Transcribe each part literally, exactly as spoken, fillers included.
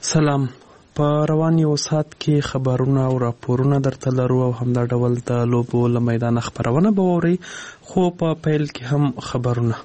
سلام. په روان یو ساعت کې خبرونه او راپورونه درته لرو او همدا ډول د لوبو له میدانه خبرونه به واورئ، خو په پیل کې هم خبرونه.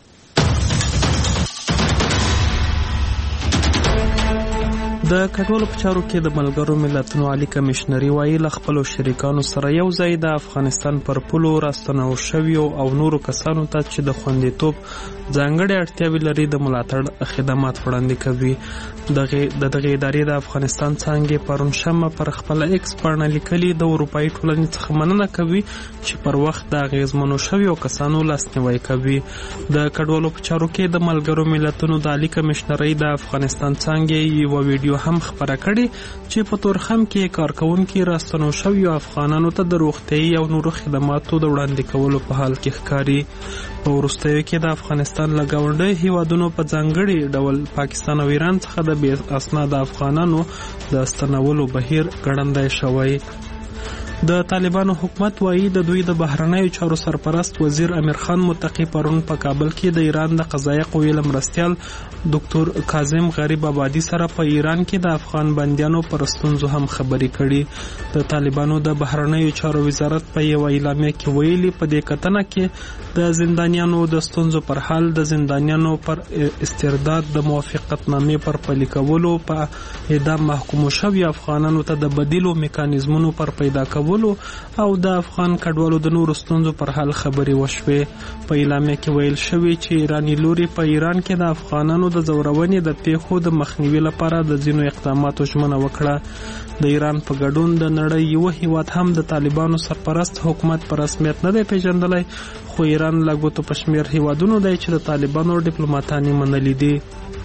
د کډوالو په چارو کې د ملګرو ملتونو عالی کمیشنري وایي له خپلو شریکانو سره یو ځای د افغانستان پر پولو راستنو شویو او نورو کسانو ته چې د خوندیتوب ځانګړې اړتیاوې لري د ملاتړ خدمات وړاندې کوي. د دغې ادارې د افغانستان څانګې پرون شنبه پر خپله ایکس پاڼه لیکلي د اروپایي ټولنې څخه مننه کوي چې پر وخت د اغېزمنو شویو کسانو لاسنیوی کوي. د کډوالو په چارو کې د ملګرو ملتونو د عالی کمیشنرۍ د افغانستان څانګې یوه ویډیو هم خبره کړې چې په تورخم کې کارکوونکي راستنو شویو افغانانو ته د روغتیايي او نورو خدماتو د وړاندې کولو په حال کې ښکاري. په وروستیو کې د افغانستان له ګاونډیو هیوادونو په ځانګړي ډول پاکستان او ایران څخه د بې اسناده افغانانو د ستنولو بهیر ګړندی شوی. د طالبانو حکومت وایي د دوی د بهرنیو چارو سرپرست وزیر امیر خان متقی پرون په کابل کې د ایران د قضایه قوې له مرستیال ډاکټر کاظم غریب آبادي سره په ایران کې د افغان بندیانو پر ستونزو هم خبرې کړي. د طالبانو د بهرنیو چارو وزارت په یوه اعلامیه کې ویلي په دې کتنه کې د زندانیانو د ستونزو پر حل، د زندانیانو پر استرداد، د موافقتنامې پر پلي کولو، په اعدام محکومو شوي افغانانو ته د بدیلو میکانیزمونو پر پیدا کولو او د افغان کډوالو د نورو ستونزو پر حل خبرې وشوې. په اعلامیه کې ویل شوي چې ایراني لوري په ایران کې د افغانانو د ځورونې د پیښو د مخنیوي لپاره د ځینو اقداماتو ژمنه وکړه. د ایران په ګډون د نړۍ یو هیواد هم د طالبانو سرپرست حکومت په رسمیت نه دی پیژندلی، خو ایران له ګوتو په شمېر هیوادونو دی چې د طالبانو ډیپلوماتان یې منلي دي.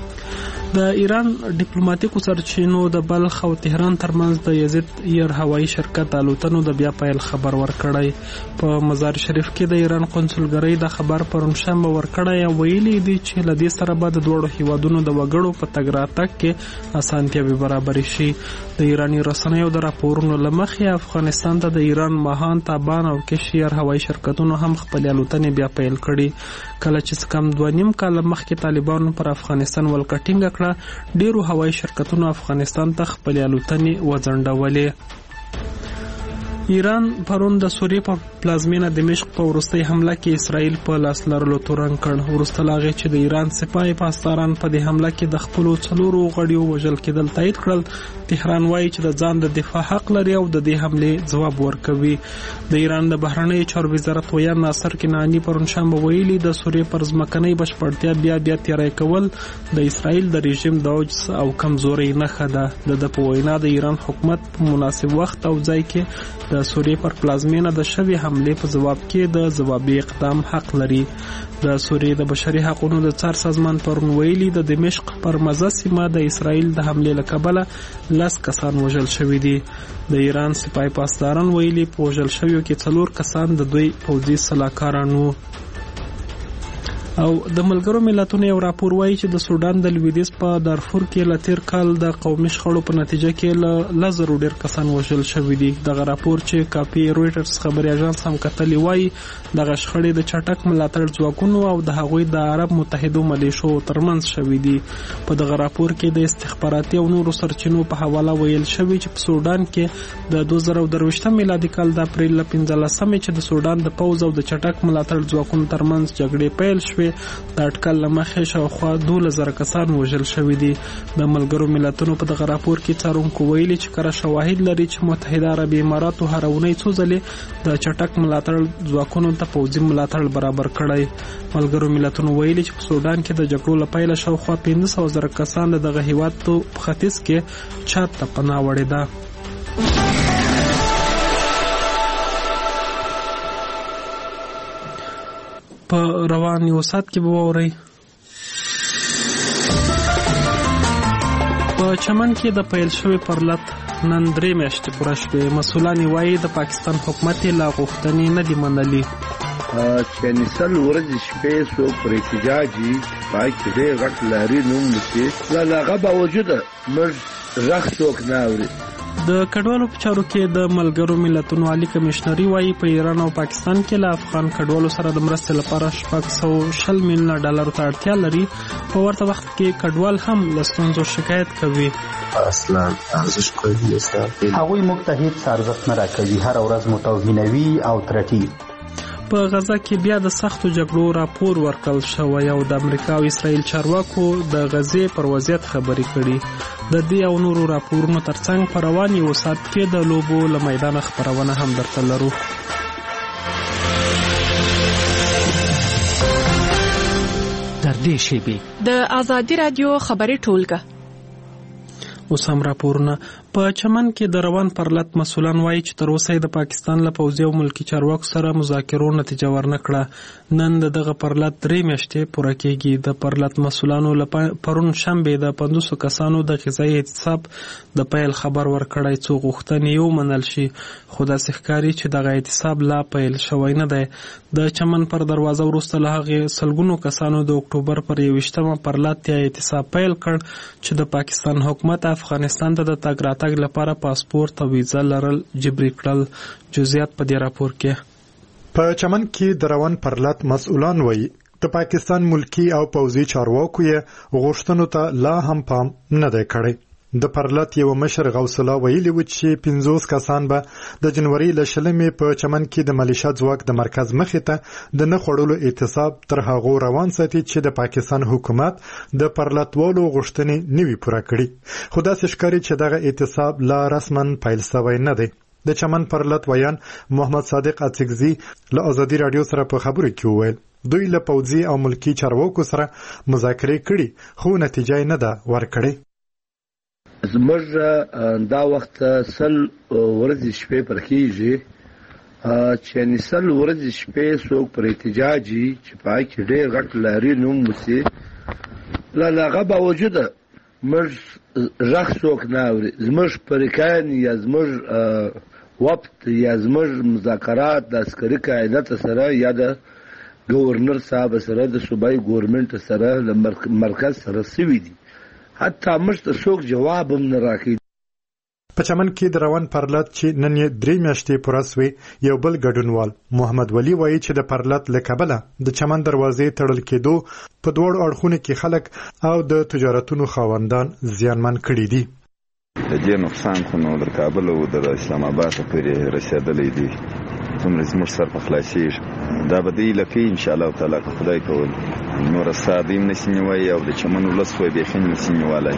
د ایران ډیپلوماتیکو سرچینو د بلخ او تهران ترمنځ د یزید ایر هوایي شرکت الوتنو د بیا پیل خبر ورکړی. په مزار شریف کې د ایران قونسلګرۍ د خبر پرون شنبه ورکړی او ویلي دي چې له دې سره به د دواړو هیوادونو د وګړو په تګ راتګ کې اسانتیاوې برابرې شي. د ایراني رسنیو د راپورونو له مخې افغانستان ته د ایران ماهان، تابان او کش ایر هوایي شرکتونو هم خپلې الوتنې بیا پیل کړي. کله چې کم دوه نیم کاله مخکې طالبانو پر افغانستان ولکه ټینګه کړه، ډیرو هوایي شرکتونو افغانستان ته خپلې الوتنې وځنډولې. ایران پرون د سوریې په پلازمینه دمشق په وروستۍ حمله کې اسرائیل په لاس لرلو تورن کړ. وروسته له هغې چې د ایران سپاه پاسداران په دې حمله کې د خپلو څلورو غړیو وژل کېدل تایید کړل، تهران وایي چې د ځان د دفاع حق لري او د دې حملې ځواب ورکوي. د ایران د بهرنیو چارو وزارت ویان ناصر کنعاني پرون شنبه ویلي د سوریې پر ځمکنۍ بشپړتیا بیا بیا تیاری کول د اسرائیل د رژیم د عجز او کمزورۍ نښه ده. د ده په وینا د ایران حکومت په مناسب وخت او ځای کې د سوریې پر پلازمینه د شوې حملې په ځواب کې د ځوابي اقدام حق لري. د سوریې د بشري حقونو د څار سازمان پرون ویلي د دمشق پر مزه سیمه د اسرائیل د حملې له کبله لس کسان وژل شوي دي. د ایران سپاه پاسداران ویلي په وژل شویو کې څلور کسان د دوی پوځي سلاکاران وو. او د ملګرو ملتونو یو راپور وایي چې د سودان د لویدیځ په دارفور کې له تیر کال د قومي شخړو په نتیجه کې له لس زرو ډېر کسان وژل شوي دي. دغه راپور چې کاپي رویټرز خبري اژانس هم کتلی وایي دغه شخړې د چټک ملاتړ ځواکونو او د هغوی د عرب متحدو ملیشو ترمنځ شوي دي. په دغه راپور کې د استخباراتي او نورو سرچینو په حواله ویل شوي چې په سودان کې د دوه زره درویشتم میلادي کال د اپریل له پنځلسمې چې د سودان د پوځ او د چټک ملاتړ ځواکونو ترمنځ جګړې پیل شوې، د اټکل له مخې شاوخوا دولس زره کسان وژل شوي دي. د ملګرو ملتونو په دغه راپور کې څارونکو ویلي چې کره شواهد لري چې متحده عربي اماراتو هره اونۍ څو ځلې د چټک ملاتړ ځواکونو ته پوځي ملاتړ برابر کړی. ملګرو ملتونو ویلي چې په سودان کې د جګړو له پیله شاوخوا پنځه سوه زره کسان د دغه هیواد په ختیځ کې چاد ته پناه وړې ده. په روان یو ساعت کې به واورئ په چمن کې د پیل شوی پرلت نن درې میاشتې پوره شوې. مسؤلان وایي د پاکستان حکومت یې لا غوښتنې نه دي منلي. چې نسل ورځې شپې سو پر احتجاجي پای کې ډېر غټ لاري نوم لیکي لا هغه باوجود موږ غږ څوک نه اوري. د کډوالو په چارو کې د ملګرو ملتونو عالی کمشنري وايي په ایران او پاکستان کې له افغان کډوالو سره د مرستې لپاره شپږ سوه شل میلیونه ډالرو ته اړتیا لري. په ورته وخت کې کډوال هم له ستونزو شکایت کوي. اصلا ارزش کوي هغوی موږ ته هیڅ ارزښت نه راکوي، هر ورځ مو توهینوي او ترټي. په غزه کې بیا د سختو جګړو راپور ورکړل شوی او د امریکا او اسرائیل چارواکو د غزې پر وضعیت خبرې کړي. د دې او نورو راپورونو ترڅنګ په روان یو ساعت کې د لوبو له میدانه خپرونه هم درته لرو. در دې شیبې د آزادي رادیو خبري ټولګه. اوس هم راپورونه. په چمن کې د روان پرلط مسؤلان وایي چې تر اوسه د پاکستان له پوځي او ملکی چارواکو سره مذاکرو نتیجه ورنه کړه. نن د دغه پرلط درې میاشتې پوره کېږي. د پرلط مسؤلانو له پرون شنبې د پنځوسو کسانو د غذایي اعتصاب د پیل خبر ورکړی څو غوښتنې یې ومنل شي، خو داسې ښکاري چې دغه اعتصاب لا پیل شوی نه دی. د چمن پر دروازه وروسته له هغې سلګونو کسانو د اکتوبر پر یوویشتمه پرلط یا اعتصاب پیل کړ چې د پاکستان حکومت افغانستان ته د تګ راتګ لپاره پاسپورت او ویزه لرل جبري کړل. جزئیات په دې راپور کې. په چمن کې د روان پرلط مسؤلان وایي د پاکستان ملکی او پوځي چارواکو یې غوښتنو ته لا هم پام نه دی کړی. د پرلط یو مشر غوث الله ویلي و چې پنځوس کسان به د جنوري له شلمې په چمن کې د ملیشیا ځواک د مرکز مخې ته د نه خوړلو اعتصاب تر هغو روان ساتي چې د پاکستان حکومت د پرلطوالو غوښتنې نه وي پوره کړي. خو داسې ښکاري چې دغه اعتصاب لا رسما پیل شوی نه دی. د چمن پرلط ویان محمد صادق اڅکزي له آزادي رادیو سره په خبرو کې وویل دوی له پوځي او ملکی چارواکو سره مذاکرې کړي خو نتیجه نه ده ورکړې. زموږ دا وخت سل ورځې شپې پر کېږي چې یعنې سل ورځې شپې څوک پر احتجاج وي چې په هغې کې ډېر غټ لارین هم وسي، له هغه باوجوده موږ غږ څوک نه اوري. زموږ پریکان یا زموږ وفد یا زموږ مذاکرات د عسکري قیادت سره یا د ګورنر صاحب سره د صوبایي ګورنمنټ سره له مرکز سره سوي دي، حتی موږ ته څوک جواب هم نه راکوي. په چمن کې د روان پرلط چې نن یې درې میاشتې پوره سوې یو بل ګډونوال محمد ولی وایي چې د پرلط له کبله د چمن دروازې تړل کېدو په دواړو اړخونو کې خلک او د تجارتونو خاوندان زیانمن کړي دي. د دې نقصان خو نو در کابل او د اسلام آباد پورې رسېدلی دی، څومره زموږ سر په خلاصېږي. دا به دوی لکۍ انشاءالله تعالی که خدای کول نوره ساده هم نشي نیوی او د چمن ولس خو یې بیخي نشي نیولی،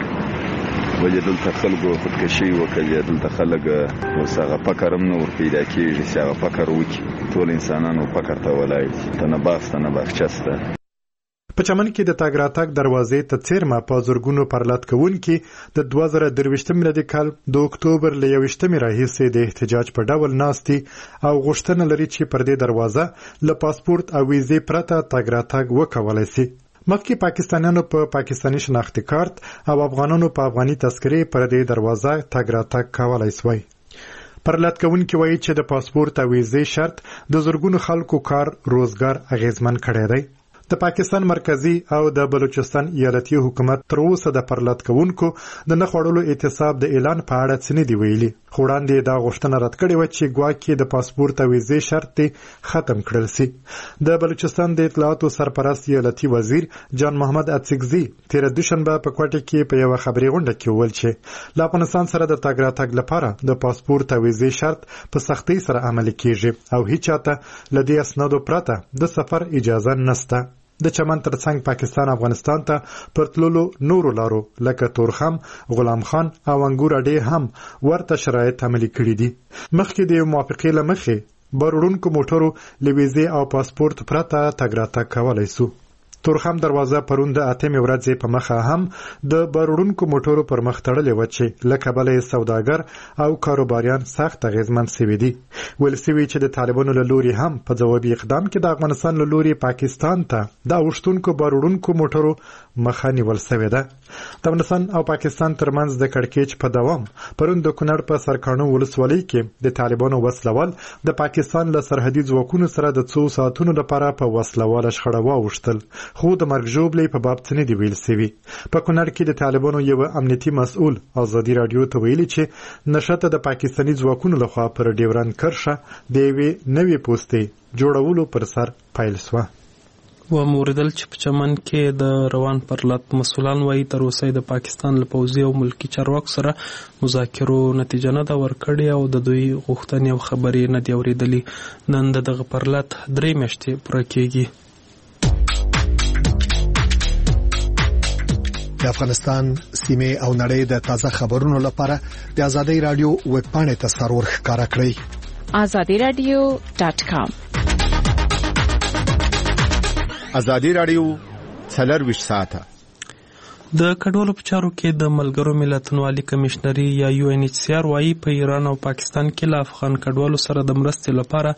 ولې دلته خلکو خودکشي وکړي، دلته خلک اوس هغه فکر هم نه ور پیدا کېږي چې هغه فکر وکړي. ټول انسانانو فکر ته ولاړ دي، ته نه باغ ته نه باغچه شته. په چمن کې د تګ راتګ دروازې ته څیرمه په زرګونو پرلط کوونکي د دوه زره درویشتم میلادي کال د اکتوبر له یوویشتمې راهیسې د احتجاج په ډول ناستي او غوښتنه لري چې پر دې دروازه له پاسپورت او ویزې پرته تګ راتګ وکولی سي. مخکې پاکستانیانو په پا پاکستاني شناختي کارت او افغانانو په افغاني تذکرې پر دې دروازه تګ راتګ کولی سوی. پرلط کوونکي وایي چې د پاسپورت او ویزې شرط د زرګونو خلکو کار روزګار اغیزمن کړی دی. د پاکستان مرکزی او د بلوچستان ایالتي حکومت تر اوسه د پرلط کوونکو د نه خوړلو اعتصاب د اعلان په اړه څه نه دي ویلي، خو وړاندې دا غوښتنه رد کړې وه چې ګواکې د پاسپورت او ویزې شرط ختم کړل سي. د بلوچستان د اطلاعاتو سرپرست ایالتي وزیر جان محمد اڅکزي تېره دوشنبه په کوټه کې په یوه خبري غونډه کې وویل چې له افغانستان سره د تګ راتګ لپاره د پاسپورت او ویزې شرط په سختۍ سره عملي کېږي او هیچ چاته له دې اسنادو پرته د سفر اجازه نشته. د چمن ترڅنګ پاکستان افغانستان ته پر تللو نورو لارو لکه تورخم، غلام خان او انګور اډې هم ورته شرایط عملي کړي دي. مخکې د یو موافقې له مخې بار وړونکو موټرو له ویزې او پاسپورت پرته تګ راتګ کولی سو. تورخم دروازه پرون د اتمې ورځې په مخه هم د بار وړونکو موټرو پر مخ تړلې وه چې له کبله یې سوداګر او کاروباریان سخت اغېزمن سوي دي. ویل سوي چې د طالبانو له لوري هم په ځوابي اقدام کې د افغانستان له لوري پاکستان ته د اوښتونکو بار وړونکو موټرو مخه نیول سوې ده. د افغانستان او پاکستان ترمنځ د کړکېچ په دوام پرون د کونړ په سرکاڼو ولسوالۍ کې د طالبانو وسلوال د پاکستان له سرحدي ځواکونو سره د څو ساعتونو لپاره په وسلواله شخړه واوښتل، خو د مرګ ژوبلې په باب څه نه دي ویل سوي. په کونړ کې د طالبانو یو امنیتي مسؤل ازادي راډیو ته ویلي چې نشته د پاکستاني ځواکونو لخوا پر ډیورند کرښه د یوې نوې پوستې جوړولو پر سر پیل شوه. و موردل چې په چمن کې د روان پرلط مسؤلان وایي تر اوسه د پاکستان له پوځي او ملکی چارواکو سره مذاکرو نتیجه نه ده ورکړې او د دوی غوښتنې او خبرې نه دي اورېدلې. نن د دغه پرلط درې میاشتې پوره کېږي. د افغانستان سیمې او نړۍ د تازه خبرونو لپاره د ازادي رادیو ویب پاڼې ته سرور ښکارا کړئ azadi radio dot com. ازادي رادیو څلرویشت ساعته د کډوالو په چارو کې د ملګرو ملتونو عالی کمشنري یا یو ان ایچ سی آر وايي په ایران او پاکستان کې له افغان کډوالو سره د مرستې لپاره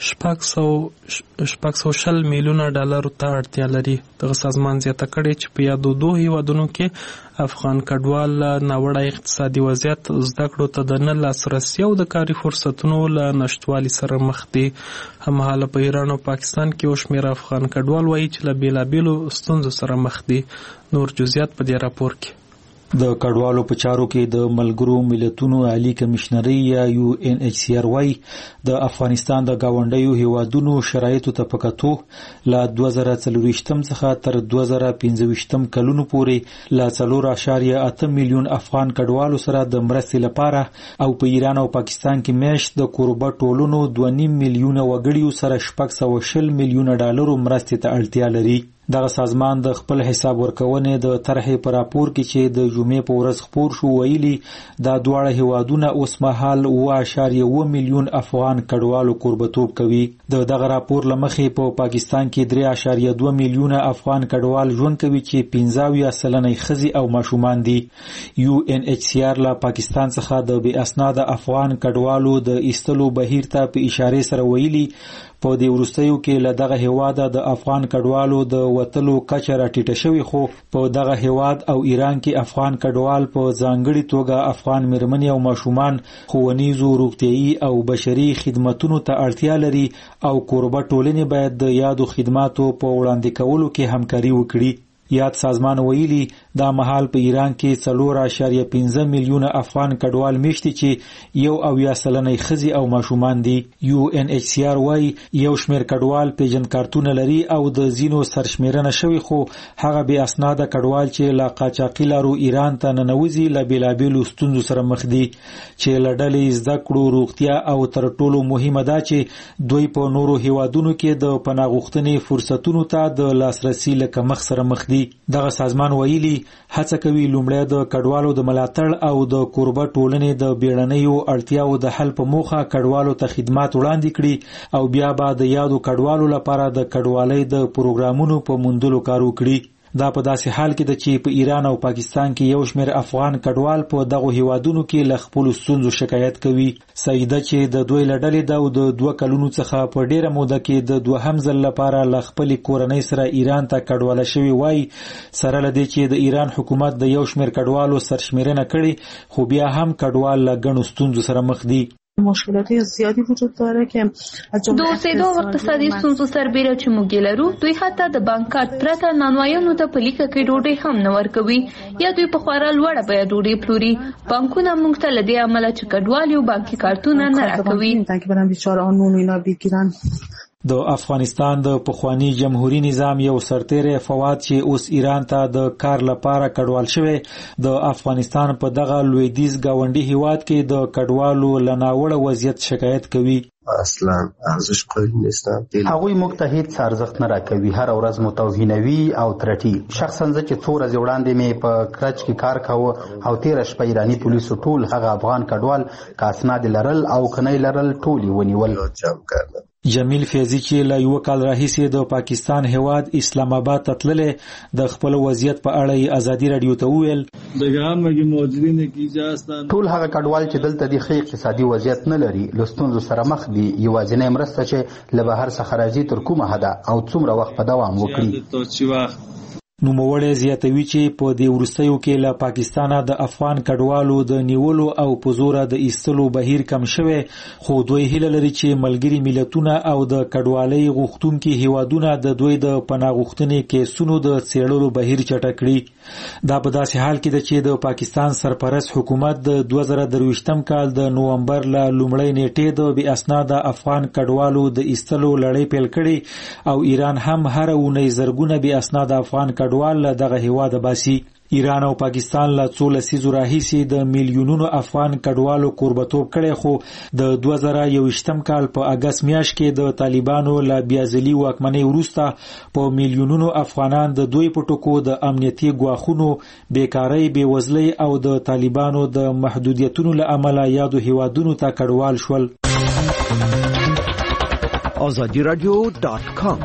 شپږ سوه شل میلیونه ډالرو ته اړتیا لري. دغه سازمان زیاته کړې چې په یادو دوه هیوادونو کې افغان کډوال ناوړه اقتصادي وضعیت، زده کړو ته د نه لاسرسي او د کاري فرصتونو له نشتوالي سره مخ دي. هماهاله په ایران او پاکستان کې یو شمېر افغان کډوال وايي چې له بېلابېلو ستونزو سره مخ دي. نور جزئیات په دې راپور کې. د کډوالو په چارو کې د ملګرو ملتونو عالی کمشنري یا یو ان ایچ سی آر وايي د افغانستان د گاونډیو هیوادونو شرایطو ته په کتو له دوه زره څلورویشتم څخه تر دوه زره پنځه کلونو پورې له څلور اعشاریه اته میلیون افغان کډوالو سره د مرستې لپاره او په ایران او پاکستان کې میاشت د کوربه ټولنو دوه نیم میلیونه وګړیو سره شپږ سوه شل میلیونه ډالرو مرستې ته اړتیا لري. دغه سازمان د خپل حساب ورکونې د طرحې په راپور کې چې د جمعې په ورځ خپور شو ویلي دا دواړه هیوادونه اوس مهال اوه اعشاریه اوه میلیون افغان کډوالو کوربتوب کوي. د دغه راپور له مخې په پاکستان کې درې اعشاریه دوه میلیونه افغان کډوال ژوند کوي چې پنځه اویا سلنه ښځې او ماشومان دي. یو ان ایچ سی آر له پاکستان څخه د بې اسناده افغان کډوالو د ایستلو بهیر ته په اشاره سره ویلي په دې وروستیو کې له دغه هیواده د افغان کډوالو د وتلو کچه راټیټه شوې، خو په دغه هیواد او ایران کې افغان کډوال په ځانګړي توګه افغان مېرمنې او ماشومان ښوونیزو، روغتیایي او بشري خدماتو ته اړتیا لري او کوربه ټولنې باید د یادو خدماتو په وړاندې کولو کې همکاري وکړي. یاد سازمان ویلي دا مهال په ایران کې څلور اعشاریه پنځه میلیونه افغان کډوال میشتي چې یو اویا سلنه ښځې او ماشومان دي. یو ان ایچ سی آر وايي یو شمېر کډوال پیژند کارتونه لري او د ځینو سرشمېرنه شوي، خو هغه بې اسناده کډوال چې له قاچاقي لارو ایران ته ننوځي له بېلابېلو ستونزو سره مخ دي چې له ډلې زده کړو، روغتیا او تر ټولو مهمه ده چې دوی په نورو هیوادونو کې د پناه غوښتنې فرصتونو ته د لاسرسي له کمښت سره مخ دي. دغه سازمان ویلي هڅه کوي لومړی د کډوالو د ملاتړ او د کوربه ټولنې د بیړنیو اړتیاو د حل په موخه کډوالو ته خدمات وړاندې کړي او بیا به د یادو کډوالو لپاره د کډوالۍ د پروګرامونو په موندلو کار وکړي. دا په داسې حال کې ده چې په ایران او پاکستان کې یو شمېر افغان کډوال په دغو هیوادونو کې له خپلو ستونزو شکایت کوي. سعیده چې د دوی له ډلې ده او د دوه کلونو څخه په ډېره موده کې د دوهم ځل لپاره له خپلې کورنۍ سره ایران ته کډواله شوې وایي سره له دې چې د ایران حکومت د یو شمېر کډوالو سرشمېرنه کړې، خو بیا هم کډوال له ګڼو ستونزو سره مخ دي. مشکلات زیادی وجود داره که از جمله د اوسېدو او اقتصادي ستونزو سربېره چې موږ لرو، دوی حتی د بانک کارت پرته نانوایانو ته په لیکه کې ډوډۍ هم نه ورکوي یا دوی په خورا لوړه بیه ډوډۍ پلوري. بانکونه موږ ته له دې امله چې کډوال یو بانکي کارتونه نه راکوي تاکي برام بیچاره نون اینا بگیرن. د افغانستان د پخوانی جمهوریت نظام یو سرتیری فواد چې اوس ایران ته د کار لپاره کډوال شوی، د افغانستان په دغه لویدیځ گاونډي هیواد کې د کډوالو له ناوړه وضعیت شکایت کوي. اصلا ارزش قائل نیستم. هغوی موږ ته هیڅ ارزښت نه راکوي، هر ورځ مو توهینوي او ترټي. شخصا زه چې څو ورځې وړاندې مې په کرچ کې کار کاوه او تېره شپه ایراني پولیسو ټول هغه افغان کډوال که اسناد لرل او که نه لرل ټول یې ونیول. جمیل فیضی چې له یو کال راهیسې د پاکستان هیواد اسلام آباد ته تللی، د خپل وضعیت په اړه یې ازادي راډیو ته وویل ټول هغه کډوال چې دلته د ښه اقتصادي وضعیت نه لري له ستونزو سره مخ دي. یوازینۍ مرسته چې له بهر څخه راځي تر کومه حده او څومره وخت په دوام وکړي. نوموړی زیاتوي چې په دې وروستیو کې له پاکستانه د افغان کډوالو د نیولو او په زوره د ایستلو بهیر کم شوی، خو دوی هیله لري چې ملګري ملتونه او د کډوالۍ غوښتونکي هیوادونه د دوی د پناه غوښتنې کیسونو د څېړلو بهیر چټک کړي. دا په داسې حال کې ده چې د پاکستان سرپرست حکومت د دوه زره درویشتم کال د نومبر له لومړۍ نیټې د بې اسناده افغان کډوالو د ایستلو لړۍ پیل کړي او ایران هم هر اونۍ زرګونه بې اسناده افغان کډوال له دغه هیواده باسي. ایران او پاکستان له څو لسیزو راهیسې د میلیونونو افغان کډوالو کوربتوب کړی، خو د دوه زره یوویشتم کال په اګست میاشت کې د طالبانو له بیازلي واکمنۍ وروسته په میلیونونو افغانان د دوی په ټکو د امنیتي ګواښونو، بیکارۍ، بېوزلۍ او د طالبانو د محدودیتونو له امله یادو هیوادونو ته کډوال شول. آزادی رادیو ډاټ کام.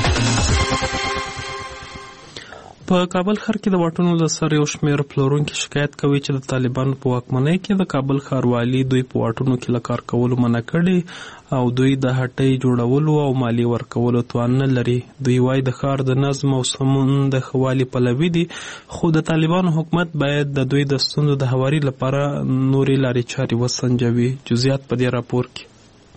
په کابل ښار کې د واټونو د سر یو شمېر پلورونکي شکایت کوي چې د طالبانو په واکمنۍ کې د کابل ښاروالي دوی په واټونو کې له کار کولو منع کړي او دوی د هټۍ جوړولو او مالیې ورکولو توان نه لري. دوی وایي د ښار د نظم او سمون د ښه والي پلوي دي، خو د طالبانو حکومت باید د دوی د ستونزو د هواري لپاره نورې لارې چارې وسنجوي. جزئیات په دې راپور کې.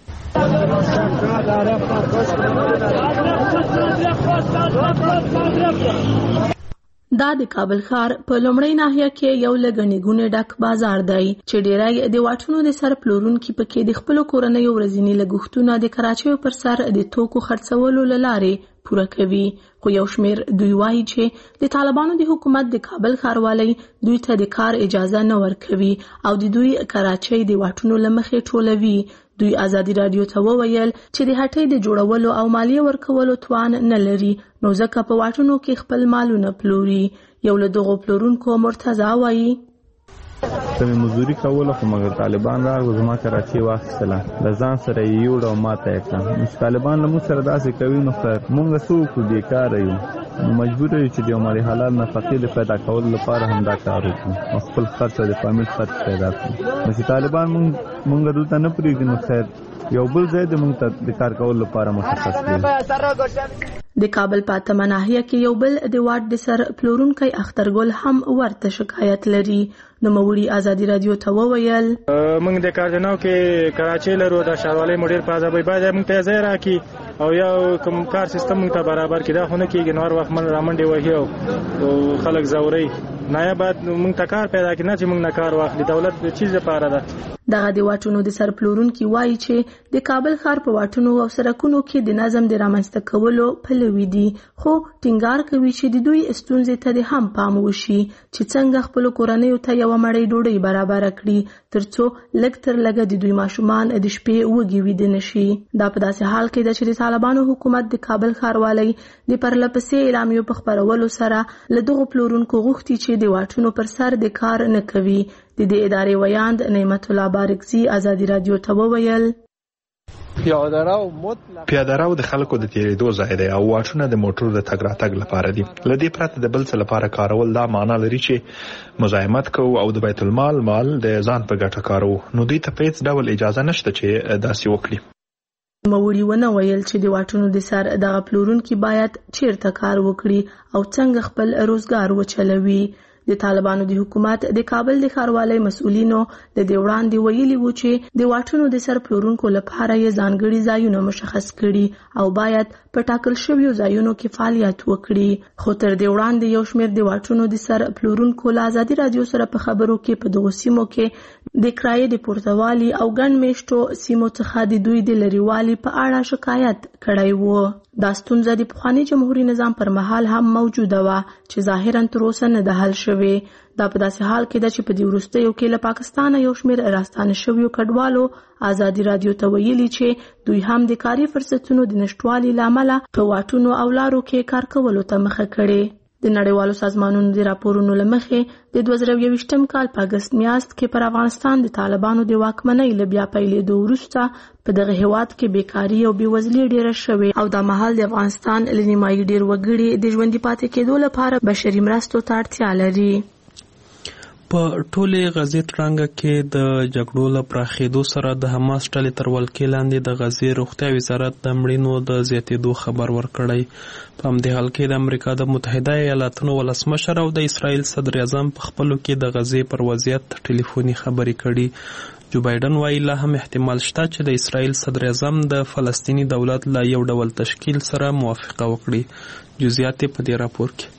دا د کابل ښار په لومړی ناحیه کې یو له ګڼې ګوڼې ډک بازار دی چې ډیری د واټونو د سر پلورونکي پکې د خپلو کورنیو ورځني لګښتونه د کراچیو پر سر د توکو خرڅولو له لارې پوره کوي. خو یو شمیر دوی وایي چې د طالبانو د حکومت د کابل ښاروالۍ دوی ته د کار اجازه نه ورکوي او د دوی کراچۍ د واټونو له مخې ټولوي. دوی آزادي رادیو ته وویل چې د هټۍ د جوړولو او مالیې ورکولو توان نه لري، نو ځکه په واټونو کې خپل مالونه پلوري. یو له دغو پلورونکو مرتضی وایي ته مې مزدوري کوله، خو مګر طالبان راغلل، زما کراچۍ واخیستله، له ځان سره یې یوړه او ماته یې کړه. نو چې طالبان له موږ سره داسې کوي نو خیر موږ څه وکړو، بېکاره یو، نو مجبور یو چې د یو مالي حلال نفقې د پیدا کولو لپاره هم دا کار وکړو او خپل خرڅ او د فامیل خرڅ پیدا کړو. نو چې طالبان موږ دلته نه پرېږدي نو خیر یو بل ځای د موږ ته د کار کولو لپاره مشخص کړي. د کابل په اتمه ناحیه کې یو بل د واټ د سر پلورونکی اخترګل هم ورته شکایت لري. نو موري آزادي رادیو ته وویل موږ د کارجناو کې کراچۍ لرو، د ښاروالۍ مدیر په ځای باید موږ ته ځای راکړي او یو کوم کار سیستم موږ ته برابر کړي. دا خو نه کېږي، نور وخت من رامنډې وهي او خلک ځوري. نه باید موږ ته کار پیدا کړي، نه چې موږ نه کار واخلي. دولت د چیز لپاره ده. دغه د واټونو د سر پلورونکي وایي چې د کابل ښار په واټونو او سړکونو کې د نظم د رامنځته کولو پلوي دي، خو ټینګار کوي چې د دوی ستونزې ته د هم پام وشي چې څنګه خپل کورنیو ته یو مړۍ ډوډۍ برابر کړي ترڅو لږ تر لږه د دوی ماشومان د شپې وږي ویده نشي. دا په داسې حال کې ده چې د طالبانو حکومت د کابل ښاروالۍ د پرلپسې اعلامیو په خپرولو سره له دغو پلورونکو غوښتي چې د واټونو پر سر د کار نه کوي. د دې ادارې ویاند نعمت الله بارکزي آزادي رادیو ته وویل پیاده رو د خلکو د تیریدو ځای دی او واټونه د موټرو د تګ راتګ لپاره دي. له دې پرته د بل څه لپاره کارول دا معنا لري چې مزاحمت کوو او د بیت المال مال د ځان په ګټه کارو، نو دوی ته په هیڅ ډول اجازه نشته چې داسې وکړي. موري ونه ویل چې د واټونو د سر دغه پلورونکي باید چیرته کار وکړي او څنګه خپل روزګار وچلوي. د طالبانو د حکومت د کابل د ښاروالۍ مسؤلینو د دې وړاندې ویلي وو چې د واټونو د سر پلورونکو لپاره یې ځانګړي ځایونه مشخص کړي او باید په ټاکل شویو ځایونو کې فعالیت وکړي. خو تر دې وړاندې یو شمېر د واټونو د سر پلورونکو له آزادي رادیو سره په خبرو کې په دغو سیمو کې د کرایې د پورتوالي او ګڼ میشتو سیمو څخه د دوی د لرېوالي په اړه شکایت کړی وو. دا ستونزه د پخواني جمهوري نظام پر مهال هم موجوده وه چې ظاهرا تر اوسه نه ده حل شوې. دا په داسې حال کې ده چې په دې وروستیو کې له پاکستانه یو شمېر راستانه شویو کډوالو آزادي رادیو ته ویلي چې دوی هم د کاري فرصتونو د نشټوالي له امله په واټونو او لارو کې کار کولو ته مخه کړې. د نړیوالو سازمانونو د راپورونو له مخې د دوه زره یوویشتم کال په اګست میاشت کې پر افغانستان د طالبانو د واکمنۍ له بیا پیلېدو وروسته په دغه هیواد کې بیکاري او بېوزلي ډېره شوې او دا مهال د افغانستان له نیمایي ډېر وګړي د ژوندي پاتې کېدو لپاره بشري مرستو ته اړتیا لري. په ټوله غزې تړانګه کې د جګړو له پراخېدو سره د حماس ډلې تر ولکې لاندې د غزې روغتیا وزارت د مړینو د زیاتېدو خبر ورکړی. په همدې حال کې د امریکا د متحده ایالاتونو ولسمشر او د اسرائیل صدر اعظم په خپلو کې د غزې پر وضعیت ټلیفوني خبرې کړي. جو بایډن وایي لا هم احتمال شته چې د اسرائیل صدر اعظم د فلسطینی دولت له یو ډول تشکیل سره موافقه وکړي. جزئیات په دې راپور کې.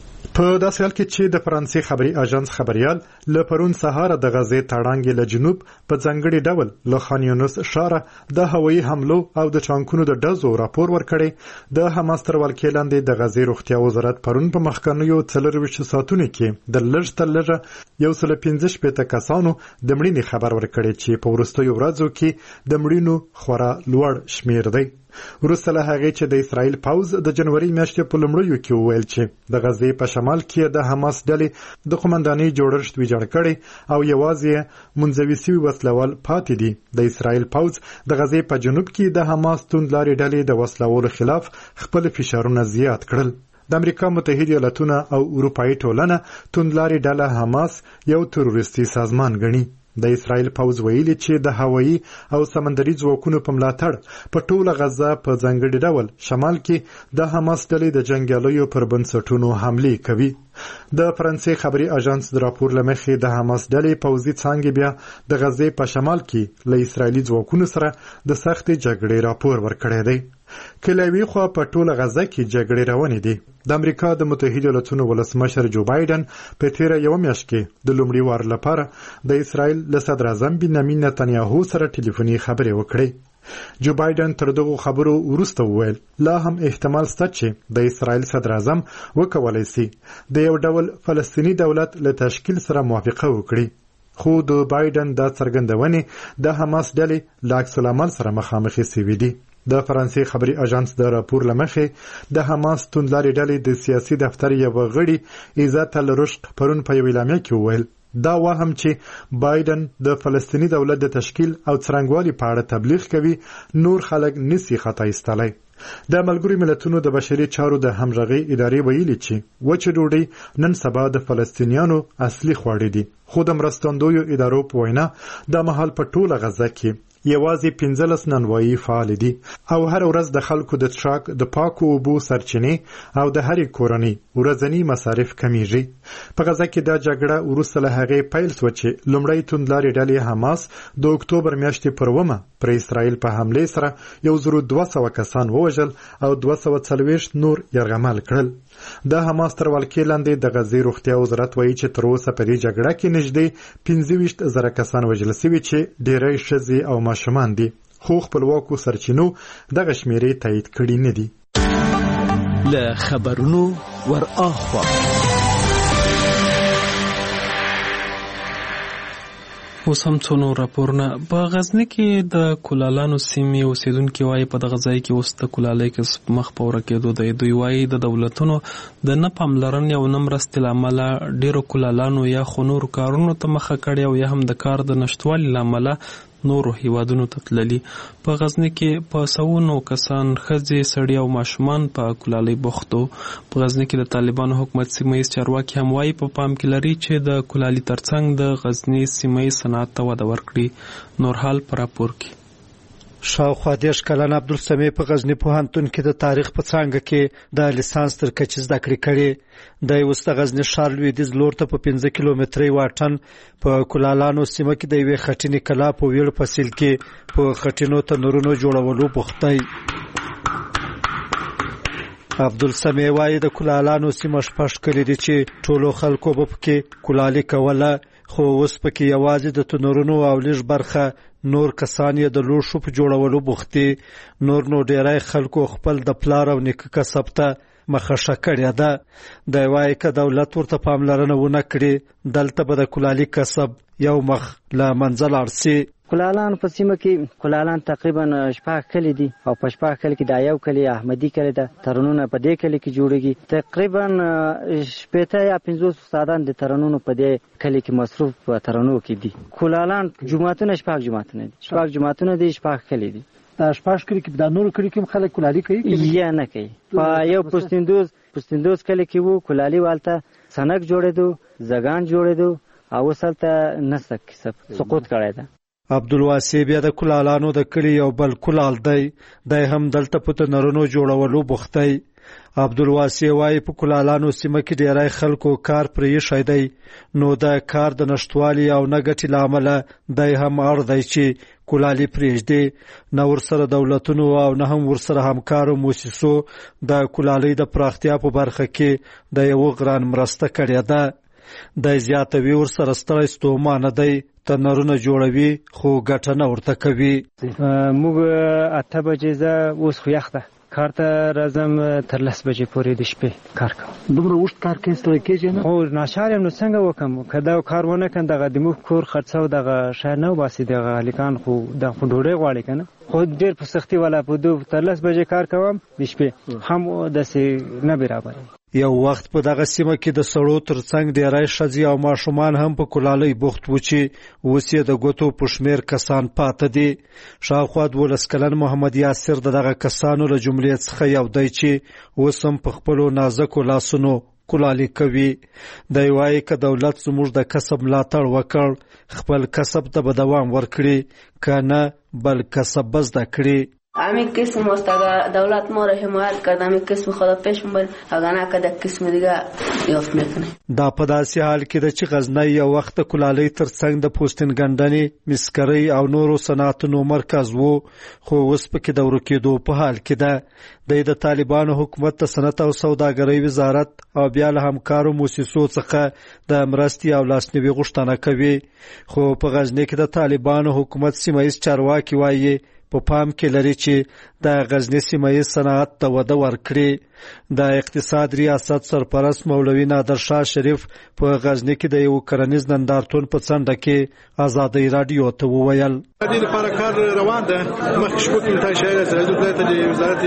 په داسې حال کې چې د فرانسې خبري اژانس خبريال له پرون سهار د غزې تړانګې له جنوب په ځنګړي ډول له خان یونس ښار د هوایي حملو او د ټانکونو د ډزو راپور ورکړي. د حماس تر ولکې لاندې د غزې روغتیا وزارت پرون په مخکنیو څلرویشت ساعتونو کې د لږ تر لږه یو سل پنځه شپېته کسانو د مړینې خبر ورکړي چې په وروستیو ورځو کې د مړینو خورا لوړ شمیر دی. وروسته له هغې چې د اسرائیل پوځ د جنوري میاشتې په لومړیو کې وویل چې د غزې په شمال کې د حماس ډلې د قومندانۍ جوړښت ویجاړ کړی او یوازې منځوي سوي وسلوال پاتې دي. د اسرائیل پوځ د غزې په جنوب کې د حماس توندلارې ډلې د وسلوالو خلاف خپل فشارونه زیات کړل. د امریکا متحده ایالاتونه او اروپایي ټولنه توندلارې ډله حماس یو تروریستي سازمان ګڼي. د اسرائیل پوځ ویلي چې د هوایي او سمندري ځواکونو په ملاتړ په ټوله غزه په ځانګړي ډول شمال کې د حماس ډلې د جنګیالیو پر بنسټونو حملې کوي. د فرانسې خبري اژانس د راپور له مخې د حماس ډلې پوځي څانګې بیا د غزې په شمال کې له اسرائیلي ځواکونو سره د سختې جګړې راپور ورکړی دی. کلوي خو په ټوله غزه کې جګړې روانې دي. د امریکا د متحده ایالاتونو ولسمشر جو بایډن په تیره یو میاشت کې د لومړي وار لپاره د اسرائیل له صدر اعظم بنیامین نتنیاهو سره ټلیفوني خبرې وکړې. جو بایډن تر دغو خبرو وروسته وویل لا هم احتمال شته چې د اسرائیل صدر اعظم وکولای شي د یو ډول فلسطینی دولت له تشکیل سره موافقه وکړي. خو د بایډن دا څرګندونې د حماس ډلې له عکس العمل سره مخامخ شوي دي. د فرانسې خبري اژانس د راپور له مخې د حماس توندلارې ډلې د سیاسي دفتر یو غړي عزت الرشق پرون په یو اعلامیه کې وویل دا وهم چې بایډن د فلسطینی دولت د تشکیل او څرنګوالي په اړه تبلیغ کوي نور خلک نسی خطا ایستلای. د ملګرو ملتونو د بشري چارو د همغږي ادارې ویلي چې وچه ډوډۍ نن سبا د فلسطینیانو اصلي خواړه دي. خو د مرستندویو ادارو په وینا د مهال په ټوله غزه کې یوازې پنځلس نانوایي فعال دي او هر ورځ د خلکو د څښاک د پاکو اوبو سرچینې او د هرې کورنۍ ورځنی مصارف کمیږي. په غزه کې دا جګړه وروسته له هغې پیل شوه چې لومړی توندلارې ډلې حماس د اکتوبر میاشتې پر اوومه پر اسرائیل په حملې سره یو زر دوه سوه کسان ووژل او دوه سوه څلوېښت نور یرغمل کړل. د حماس تر ولکې لاندې د غزې روغتیا وزارت وایي چې تر اوسه په دې جګړه کې نږدې پنځه ویشت زره کسان وژل شوي چې ډېری ښځې او ماشومان دي. خو خپلواکو سرچینو دغه شمیرې تایید کړي نه دي. له خبرونو ور اخوا اوس هم څو نور راپورونه. په غزني کې د کولالانو سیمې اوسیدونکي وایي په دغه ځای کې اوس د کولالۍ کسب مخ په ورکېدو دی. دوی وایي د دولتونو د نه پاملرنې او نه مرستې له امله ډېرو کولالانو یا خو نورو کارونو ته مخه کړې او یا هم د کار د نشتوالي له امله نورو هیوادونو ته تللي. په غزني کې په سوونو کسان ښځې سړي او ماشومان په کولالۍ بوختو. په غزني کې د طالبانو حکومت سیمه ییز چارواکي هم وایي په پام کې لري چې د کولالي ترڅنګ د غزني سیمه ییز صنعت ته وده ورکړي. نور حال په راپور کې. شاوخوا دېرش کلن عبدالسمیع په غزني پوهنتون کې د تاریخ په څانګه کې د لیسانس تر کچې زده کړې کړې. دی اوس د غزني ښار لویدیځ لور ته په پنځه کیلومترۍ واټن په کولالانو سیمه کې د یوې خټینې کلا په ویړ فصل کې په خټینو تنورونو جوړولو بوخت دی. عبدالسمیع وایي د کولالانو سیمه شپږ کلي دي چې ټولو خلکو به پکې کولالي کوله، خو اوس پکې یوازې د تنورونو او لږ برخه نور کسان یې د لوښو په جوړولو بوخت دي. نور نو ډیری خلکو خپل د پلار او نیکه کسب ته مخه کړې ده. دی وایي که دولت ورته پاملرنه ونه کړي دلته به د کولالي کسب یو مخ له منځه لاړ شي. کولالان په سیمه کې کولالان تقریبا شپږ کلي دي او په شپږ کلي کې دا یو کلي احمدي کلي ده. ترنونه په دې کلي کې جوړیږي. تقریبا شپېته یا پنځوس استادان د ترنونو په دې کلي کې مصروف په ترنو کې دي. کولالان جماعتونه شپږ جماعتونه دي شپږ جماعتونه دي شپږ کلي دي. دا شپږ کلي کې د نورو کلي کې خلک کولالي کوي یا نه کوي؟ په یو پوستندوز پوستندوز کلي کې وو کولالي والته سنک جوړېدو، زګان جوړېدو، او وسلته نسک کسب سقوط کړی ده. عبدالواسع بیا د کلالانو د کلی یو بل کلال دی دی هم دلته په تنرونو جوړولو بوختی. عبدالواسع وایي په کلالانو سیمه کې ډیری خلکو کار پرې ایښی دی نو د کار د نشتوالي او نه ګټې له امله دی هم اړ دی چې کلالي پرېږدي. نه ورسره دولتونو او نه هم ورسره همکارو موسسو د کلالۍ د پراختیا په برخه کې د یو غران مرسته کړې ده. دی زیاتوي ورسره ستړی ستومانه دی تنرونه جوړوي خو ګټه نه ورته کوي. موږ اته بجې زه اوس خو یخ ده کار ته راځم تر لس بجې پورې د شپې کار کوم. دومره اوږد کار کوې ستړی کېږې نه؟ خو ناچار یم نو څنګه وکړم که دا کار ونه کړم دغه د موږ کور خرڅه او دغه شی نه وباسي دغه هلکان خو دا خو ډوډۍ غواړي که نه خو ډېر په سختي والا په دو تر لس بجې کار کوم د شپې هم داسې نه برابر. یو وخت په دغه سیمه کې د سړو ترڅنګ ډیری ښځې او ماشومان هم په کلالۍ بوخت و چې اوس یې د ګوتو په شمېر کسان پاته دي. شاوخوا دولس کلن محمد یاسر د دغه کسانو له جملې څخه یو دی چې اوس هم په خپلو نازکو لاسونو کلالي کوي. دی وایي که دولت زموږ د کسب ملاتړ وکړ خپل کسب ته به دوام ورکړي که نه بل کسب به زده کړي. همین قسم است اگر دولت ما را حمایت کرد همین قسم خدا پیش میبریم اگر نه که قسم دیگه یافت میکنه. دا په داسې حال کې ده چې غزنی یو وخت د کلالۍ ترڅنګ د پوستین ګنډنې مسکرۍ او نورو صنعتونو مرکز و خو اوس پکې د ورکېدو په حال کې ده. دی د طالبانو حکومت د صنعت او سوداګرۍ وزارت او بیا له همکارو موسسو څخه د مرستې او لاسنیوي غوښتنه کوي خو په غزنی کې د طالبانو حکومت سیمه ییز چارواکي وایي په پام کې لري چې د غزنی سیمه ییز صنعت ته وده ورکړي. د اقتصاد ریاست سرپرست مولوي نادر شاه شریف په غزنی کې د یو کرنیز نندارتون په څنډه کې ازادۍ رادیو ته وویل د دې لپاره کار روان ده. مخکې شپږ کلونه شاید سره د وزارت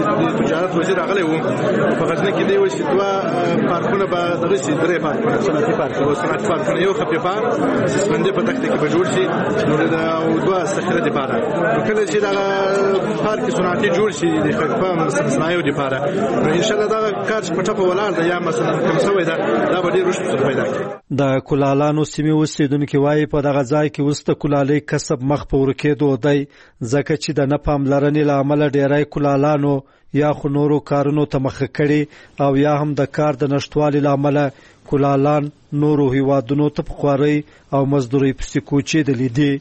تجارت وزیر راغلی و په غزنی کې دی و چې دوه پارکونه به دغه سي درې پارکونه صنعتي پارک او صنعتي پارکونه یو خپل پارک سپندې په تخته کې به جوړ شي نو دا او دوه ذخیره دي پاره کله چې دا پارک صنعتي جوړ شي د خپل صنایعو لپاره ان شاء الله دا کار په ټاپه ولاړ دی یا مثلا کوم څه وای دا دا به ډیر رشد پیدا کړي. د کلالانو سیمې اوسیدونکو وایي په دغه ځای کې وسته کلالۍ کسب مخ په ورکېدو دی ځکه چې د نه پاملرنې له امله ډیری کلالانو یا خو نورو کارونو ته مخه کړي او یا هم د کار د نشتوالي له امله کلالان نورو هیوادونو ته په خوارۍ او مزدورۍ پسې کوچېدلي دي.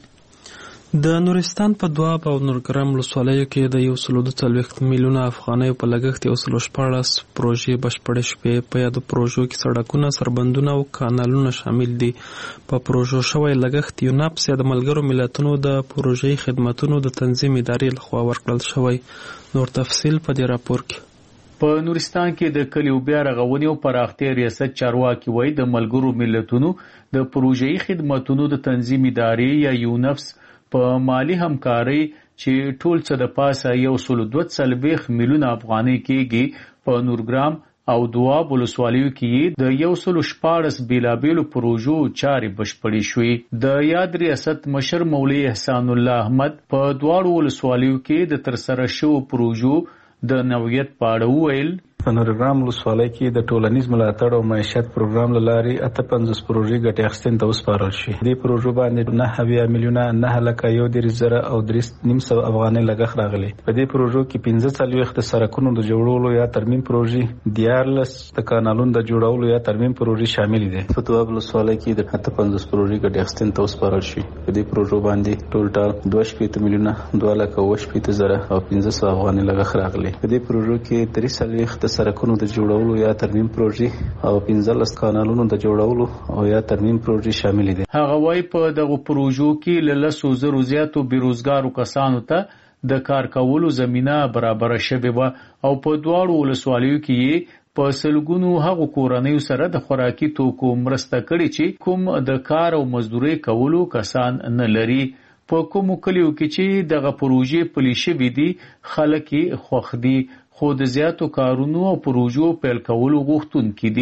د نورستان په دواب او نورګرام ولسوالیو کې د یو سلو دوه څلوېښت میلیونه افغانیو په لګښت یو سلو شپاړس پروژې بشپړې شوې. په یادو پروژو کې سړکونه، سربندونه او کانالونه شامل دي. په پروژو شوی لګښت یوناپس یا د ملګرو ملتونو د پروژې خدماتونو د تنظیم ادارې لخوا ورکړل شوی. نور تفصیل په دې راپور کې. په نورستان کې د کلیو بیا رغونې او پراختیا ریاست چارواکي وایي د ملګرو ملتونو د پروژې خدماتونو د تنظیم ادارې یا یوناپس په مالی همکارۍ چې ټول څه د پاسه یو سلو دوه څلوېښت میلیونه افغانۍ کېږي په نورګرام او دواب ولسوالیو کې د یو سلو شپاړس بیلابیلو پروژو چارې بشپړې شوې. د یاد ریاست مشر مولوي احسان الله احمد په دواړو ولسوالیو کې د ترسره شوو پروژو د نوعیت په اړه وویل. په نورګرام ولسوالۍ کې د ټولنیز ملاتړ او معیشت پروګرام له لارې اته پنځوس پروژې ګټې اخیستنې ته وسپارل شوې. دې پروژو باندې نهه اویا میلیونه نهه لکه یو دېرش زره او درې نیم سوه افغانۍ لګښت راغلی. په دې پروژو کې پنځه څلوېښت د سړکونو د جوړولو یا ترمیم پروژې، دیارلس د کانالونو د جوړولو یا ترمیم پروژې شامل دي. په دواب ولسوالۍ کې د اته پنځوس پروژې ګټې اخیستنې ته وسپارل شوې. په دې پروژو باندې ټولټال دوه شپېته میلیونه دوه لکه اوه شپېته زره او پنځه سوه افغانۍ لګښت راغلی. په دې پروژو کې درې څلوېښت د سړکونو د جوړولو یا ترمیم پروژې او پنځلس کانالونو د جوړولو او یا ترمیم پروژې شامل دي. هغه وايي په دغه پروژو کې له لسو زرو زیاتو بیروزګارو کسانو ته د کار کولو زمینه برابر شوې وه او په دواړو ولسوالیو کې په سلګونو هغو کورنیو سره د خوراکي توکو مرسته کړې چې کوم د کار او مزدورۍ کولو کسان نه لري. په کومو کلیو کې چې دغه پروژې پلي شوې دي خلک یې خوښ دي خو د زیاتو کارونو او پروژو پیل کولو غوښتونکي دي.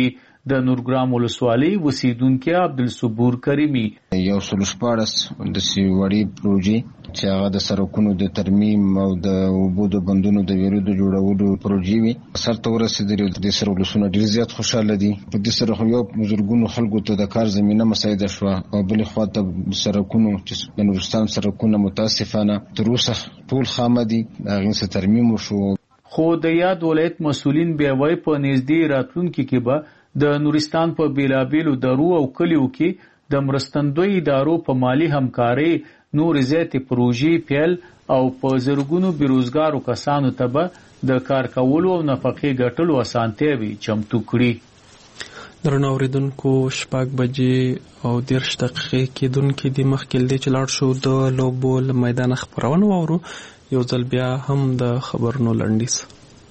د نورګرام ولسوالۍ اوسیدونکي عبدالصبور کریمي یو سل شپاړس د سیوړی پروژې چې هغه د سرکونو د ترمیم او د اوبو د بندونو د ویرو د جوړولو پروژې وي سرته ورسېدلې. د سر ولسونه ډېر زیات خوشاله دي. په دې سره خو یو بزرګونو خلکو ته د کار زمینه مساعده شوه او بلې خوا ته سرکونو چې د نورستان سرکونه متاسفانه تر اوسه ټول خامه دي هغې څه ترمیم وشو. خو د یاد ولایت مسؤلین بیا وایي په نږدې راتلونکي کې به د نورستان په بیلابیلو درو او کلیو کې د مرستندوی ادارو په مالی همکارۍ نور زیاتې پروژې پیل او په زرګونو بیروزګارو کسانو ته به د کار کولو او نفقې ګټلو اسانتیاوې چمتو کړي. درنو اوریدونکو شپږ بجې او دېرش دقیقې کېدونکې دي. مخکې له دې چې لاړ شو د لوبو له میدانه خپرونه واورو یو ځل بیا هم د خبرونو لنډیز.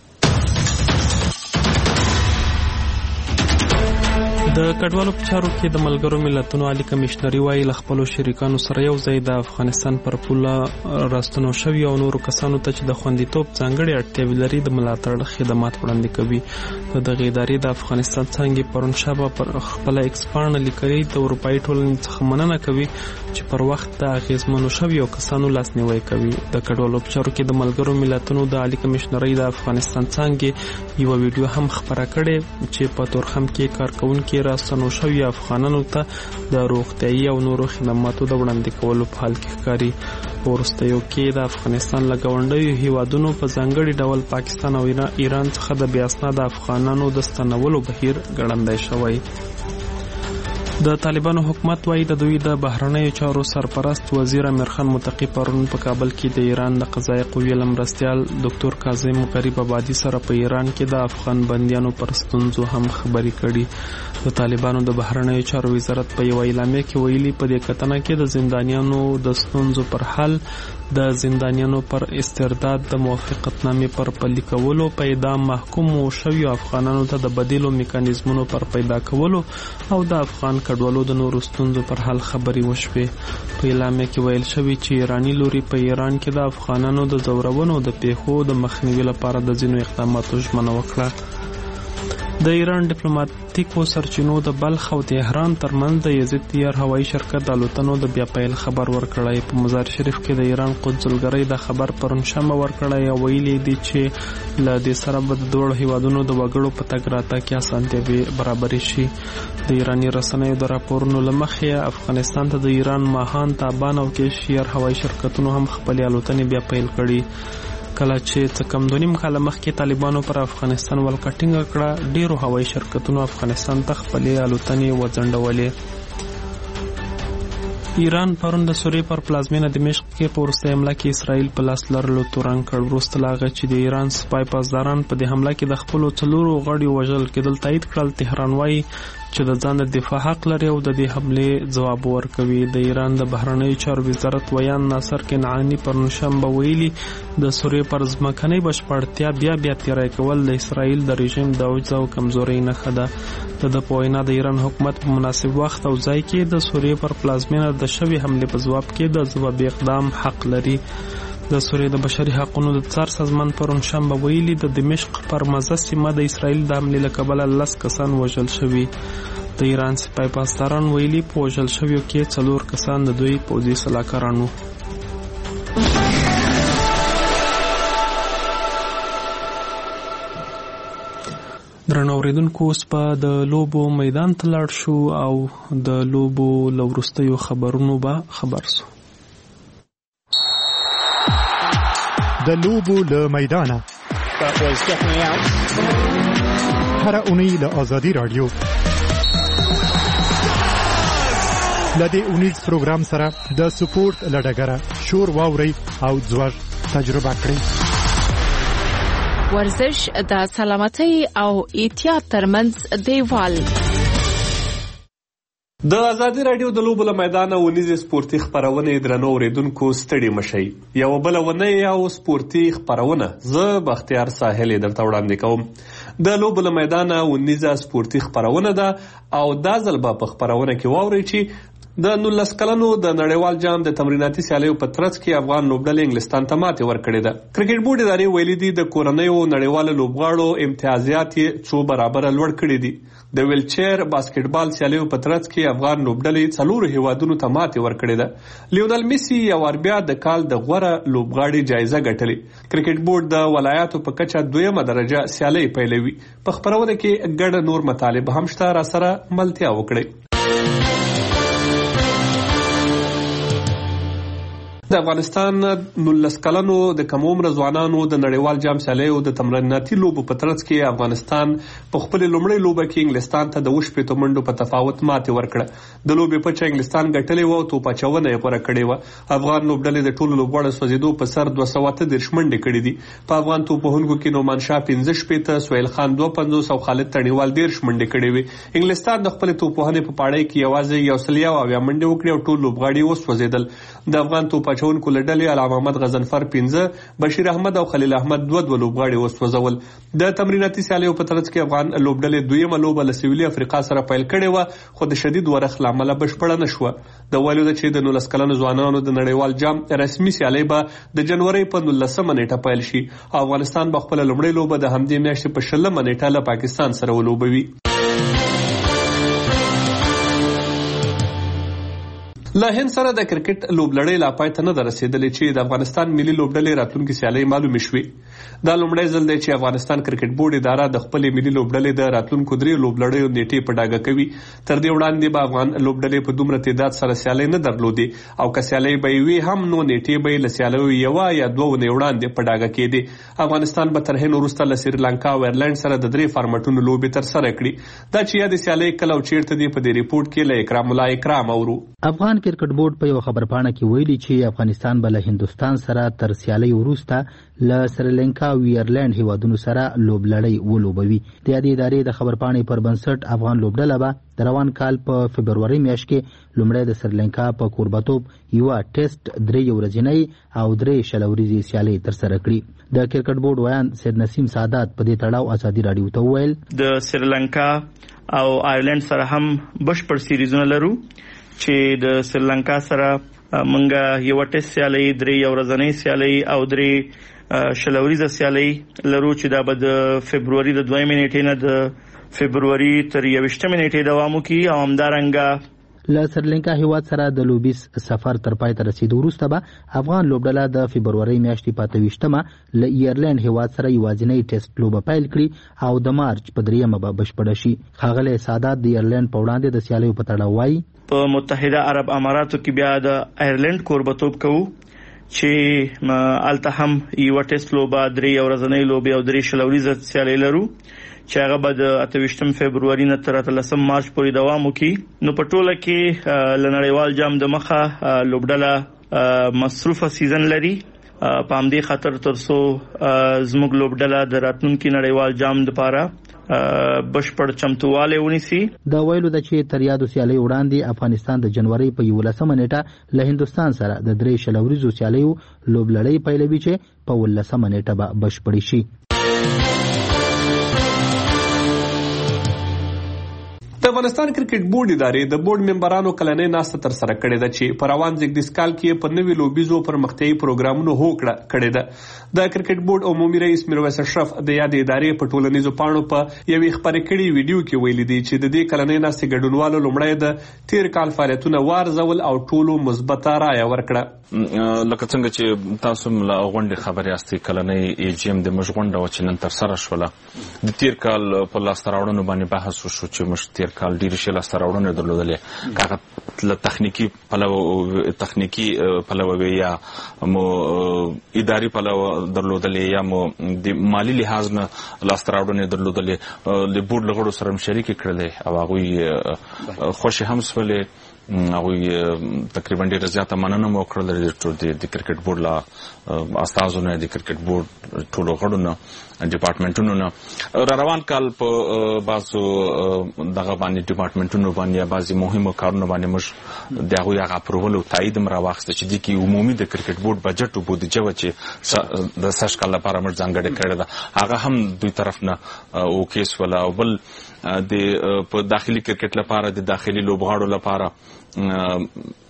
د کډوالو په چارو کې د ملګرو ملتونو عالی کمشنري وايي له خپلو شریکانو سره یو ځای د افغانستان پر پوله راستنو شوي او نورو کسانو ته چې د خوندیتوب ځانګړې اړتیاوې لري د ملاتړ خدمات وړاندې کوي. د دغې ادارې د افغانستان څانګې پرون شبه پر خپله ایکس پاڼه لیکلي د اروپایي ټولنې څخه مننه کوي چې پر وخت د اغېزمنو شویو کسانو لاسنیوی کوي. د کډوالو په چارو کې د ملګرو ملتونو د عالی کمشنرۍ د افغانستان څانګې یوه ویډیو هم خپره کړې چې په تورخم کې کارکوونکي راستنو شوي افغانانو ته د روغتیايي او نورو خدماتو د وړاندې کولو په حال کې ښکاري. په وروستیو کې د افغانستان له ګاونډیو هیوادونو په ځانګړي ډول پاکستان او ایران څخه د بې اسناده افغانانو د ستنولو بهیر ګړندی شوی. د طالبانو حکومت وايي د دوی د بهرنیو چارو سرپرست وزیر امیر خان متقي پرون په کابل کې د ایران د قضایي قوې له مرستیال ډاکټر کاظم غریب آبادي سره په ایران کې د افغان بندیانو پر ستونزو هم خبرې کړي. د طالبانو د بهرنیو چارو وزارت په یوه اعلامیه کې ویلي په دې کتنه کې د زندانیانو د ستونزو پر حل، د زندانیانو پر استرداد، د موافقتنامې پر پلي کولو، په اعدام محکومو شویو افغانانو ته د بدیلو میکانیزمونو پر پیدا کولو او د افغان کډوالو د نورو ستونزو پر حل خبرې وشوې. په اعلامیه کې ویل شوي چې ایراني لوري په ایران کې د افغانانو د ځورونو د پیښو د مخنیوي لپاره د ځینو اقداماتو ژمنه وکړه. د ایران ډیپلوماټیکو سرچینو د بلخ او تهران ترمنځ د یزید طیار هوایي شرکت د الوتنو د بیا پیل خبر ورکړی. په مزار شریف کې د ایران قونسلګرۍ د خبر پرون شنبه ورکړی او ویلي دي چې له دې سره به د دواړو هیوادونو د وګړو په تګ راتګ کې اسانتیاوې برابرې شي. د ایراني رسنیو د راپورونو له مخې افغانستان ته د ایران ماهان، تابان او کیشیر هوایي شرکتونو هم خپلې الوتنې بیا پیل کړي. کله چې څه کم دوه نیم کاله مخکې طالبانو پر افغانستان ولکه ټینګه کړه، ډیرو هوایي شرکتونو افغانستان ته خپلې الوتنې وځنډولې. ایران پرون د سوریې پر پلازمینه دمشق کې په وروستۍ حمله کې اسرائیل په لاس لرلو تورن کړ. وروسته له هغه چې د ایران سپای پاسداران په دې حمله کې د خپلو څلورو غړیو وژل کېدل تایید کړل، تهران وایي چې د ځان د دفاع حق لري او د دې حملې ځواب ورکوي. د ایران د بهرنیو چارو وزارت ویان ناصر کنعانی پرون شنبه ویلي د سوریې پر ځمکنۍ بشپړتیا بیا بیا تیری کول د اسرائیل د رژیم د عجز او کمزورۍ نښه ده. د ده په وینا د ایران حکومت په مناسب وخت او ځای کې د سوریې پر پلازمینه د شوې حملې په ځواب کې د ځوابي اقدام حق لري. د سوریې د بشري حقونو د څار سازمان پرون شنبه ویلي د دمشق پر مزه سیمه د اسرائیل د حملې له کبله لس کسان وژل شوي. د ایران سپای پاسداران ویلي په وژل شویو کې څلور کسان د دوی پوځي سلاکاران وو. درنو اوریدونکو اوس به د لوبو میدان ته لاړ شو او د لوبو له وروستیو خبرونو به خبر سو. د لوبو له میدانه هر اونۍ له آزادی رادیو لدې اونیز پروګرام سره د سپورت لډګره شور واوري او ځوړ تجربه کړئ. ورزش د سلامتۍ او احتیاط ترمنځ دیوال. د ازادي رادیو د لوبو له میدانه ونیزې سپورتي خپرونې درنو اوریدونکو ستړي مشئ. یوه بله ونې او سپورتي خپرونه زه بختیار ساحل درته وړاندې کوم. د لوبو له میدانه ونیزه سپورتي خپرونه ده او دا ځل به په خپرونه کې واورئ چې د نولس کلنو د نړیوال جام د تمریناتي سیالیو په ترڅ کې افغان لوبډلې انګلستان ته ماتې ورکړې ده. کرکټ بورډ ادارې ویلي دي د کورنیو نړیوالو لوبغاړو امتیازات یې څو برابره لوړ کړي دي. د ویلچیر باسکټبال سیالیو په ترڅ کې افغان لوبډلې څلورو هیوادونو ته ماتې ورکړې ده. لیونل میسي یو وار بیا د کال د غوره لوبغاړي جایزه ګټلې. کرکټ بورډ د ولایاتو په کچه دویمه درجه سیالۍ پیلوي. په خپرونه کې ګڼ نور مطالب هم شته، را سره ملتیا وکړئ. د افغانستان نولس کلنو د کم عمره ځوانانو د نړیوال جام سیالیو د تمریناتي لوبو په ترڅ کې افغانستان په خپلې لومړۍ لوبه کې انګلستان ته د اووه شپېتو منډو په تفاوت ماتې ورکړه. د لوبې پچه انګلستان ګټلې وه او توپ اچونه یې غوره کړې وه. افغان لوبډلې د ټولو لوبغاړو سوځېدو په سر دوه سوه اته دېرش منډې کړې دي. په افغان توپوهونکو کې نومان شاه پنځه شپېته، سهیل خان دوه پنځوس او خالد تڼیوال دېرش منډې کړې وې. انګلستان د خپلې توپوهنې په پاړۍ کې یوازې یو سل یو اویا منډې وکړې او ټول لوبغاړي وسوځېدل. د افغان توپ اچونکو له ډلې علامه محمد غضنفر پنځه، بشیر احمد او خلیل احمد دوه دوه لوبغاړي وسوځول. د تمریناتي سیالیو په ترڅ کې افغان لوبډلې دویمه لوبه له سویلي افریقا سره پیل کړې وه، خو د شدید ورخ له امله بشپړه نه شوه. د ویلو ده چې د نولس کلنو ځوانانو د نړیوال جام رسمي سیالۍ به د جنورۍ په نولسمه نیټه پیل شي. افغانستان به خپله لومړۍ لوبه د همدې میاشتې په شلمه نیټه له پاکستان سره ولوبوي. له هند سره د کرکټ لوبلړۍ لا پای ته نه ده رسېدلې چې د افغانستان ملي لوبډلې راتلونکي سیالۍ معلومې شوې. دا لومړی ځل دی چې افغانستان کرکټ بورډ اداره د خپلې ملي لوبډلې د راتلونکو درې لوبلړیو نیټې په ډاګه کوي. تر دې وړاندې به افغان لوبډلې په دومره تعداد سره سیالۍ نه درلودې او که سیالۍ به یې وي هم نو نیټې به یې له سیالیو یوه یا دوه اونۍ وړاندې په ډاګه کېدې. افغانستان به تر هند وروسته له سریلانکا او ایرلینډ سره د درې فارمټونو لوبې ترسره کړي. دا چې یادې سیالۍ کله او چیرته دي په دې ریپورټ کې له اکرام الله اکرام اورو. افغان کرکټ بورډ په یو خبرپاڼه کې ویلي چې افغانستان به له هندوستان سره تر سیالۍ وروسته له سریلانکا او ایرلینډ هیوادونو سره لوبلړۍ ولوبوي. د یادې ادارې د خبرپاڼې پر بنسټ افغان لوبډله به د روان کال په فبرورۍ میاشت کې لومړی د سریلانکا په کوربتوب یوه ټیسټ، درې ورځنۍ او درې شل ورځې سیالۍ ترسره کړي. د کرکټ بورډ ویان سید نسیم سادات په دې تړاو ازادي راډیو ته وویل د سریلانکا او ایرلینډ سره هم بشپړ سیریزونه لرو چې د سریلانکا سره منګه یو ټیسټ سیالۍ، درې یو ورځنۍ سیالۍ او درې شل ورځې سیالۍ لرو چې دا به د فبروري د دویمې نیټې نه د فبروري تر یوویشتمې نیټې دوام وکړي. او همدارنګه له سریلانکا هیواد سره د لوبیز سفر تر پای ته رسیدو وروسته به افغان لوبډله د فبرورۍ میاشتې په اته ویشتمه له ایرلینډ هیواد سره یوازینۍ ټیسټ لوبه پیل کړي او د مارچ په دریمه به بشپړه شي. ښاغلی سادات د ایرلینډ په وړاندې د سیالیو په تړاو وایي په متحده عرب اماراتو کې بیا د ایرلینډ کوربتوب کوو چې الته هم یو ټیسټ لوبه، درې ورځنۍ لوبې او درې شل ورځې سیالۍ لرو چې هغه به د اته ویشتم فبروري نه تر اتلسم مارچ پورې دوام وکړي. نو په ټوله کې له نړیوال جام د مخه لوبډله مصروفه سیزن لري. په همدې خاطر تر څو زموږ لوبډله د راتلونکي نړیوال جام لپاره بشپړ چمتووالی ونیسي. دا ویلو ده چې تر یادو سیالۍ وړاندې افغانستان د جنورۍ په یولسمه نیټه له هندوستان سره د درې شل ورځو سیالیو لوبلړۍ پیلوي چې په ولسمه نیټه به بشپړې شي. د افغانستان کرکټ بورډ ادارې د بورډ ممبرانو کلنۍ ناسته ترسره کړې ده چې په روان زیږدیز کال کې په نوي لوبیزو پرمختیایي پروګرامونو هوکړه کړې ده. د کرکټ بورډ عمومي رئیس میرویس اشرف د یادې ادارې په ټولنیزو پاڼو په یوې خپرې کړې ویډیو کې ویلي دي چې د دې کلنۍ ناستې ګډونوالو لومړی د تیر کال فعالیتونه وارزول او ټولو مثبته رایه ورکړه. لکه څنګه چې تاسو له غونډې خبرې یاستئ، کلنۍ ای جی ام د موږ غونډه وه چې نن ترسره شوله. د تیر کال په لاسته راوړنو باندې بحث وشو چې موږ تیر کال ډېرې ښې لاسته راوړنې درلودلې، که هغه له تخنیکي پلوه تخنیکي پلوه وي یا مو اداري پلوه درلودلې یا مو د مالي لحاظ نه لاسته راوړنې درلودلې. د بورډ له غړو سره هم شریکې کړلې او هغوی خوښې هم شولې. هغوی تقریبا ډېره زیاته مننه مو وکړله د کرکټ بورډ له استازو نه، د کرکټ بورډ ټولو غړو نه، ډپارټمنټونو نه. را روان کال په بعضو دغه باندې ډپارټمنټونو باندې یا بعضې مهمو کارونو باندې موږ د هغوی هغه اپروول او تایید هم راواخیسته چې دې کې عمومي د کرکټ بورډ بجټ او بودیجه وه چې د سږ کال لپاره موږ ځانګړې کړې ده، هغه هم دوی طرف نه اوکې سوله. او بل د په داخلي کرکټ لپاره د داخلي لوبغاړو لپاره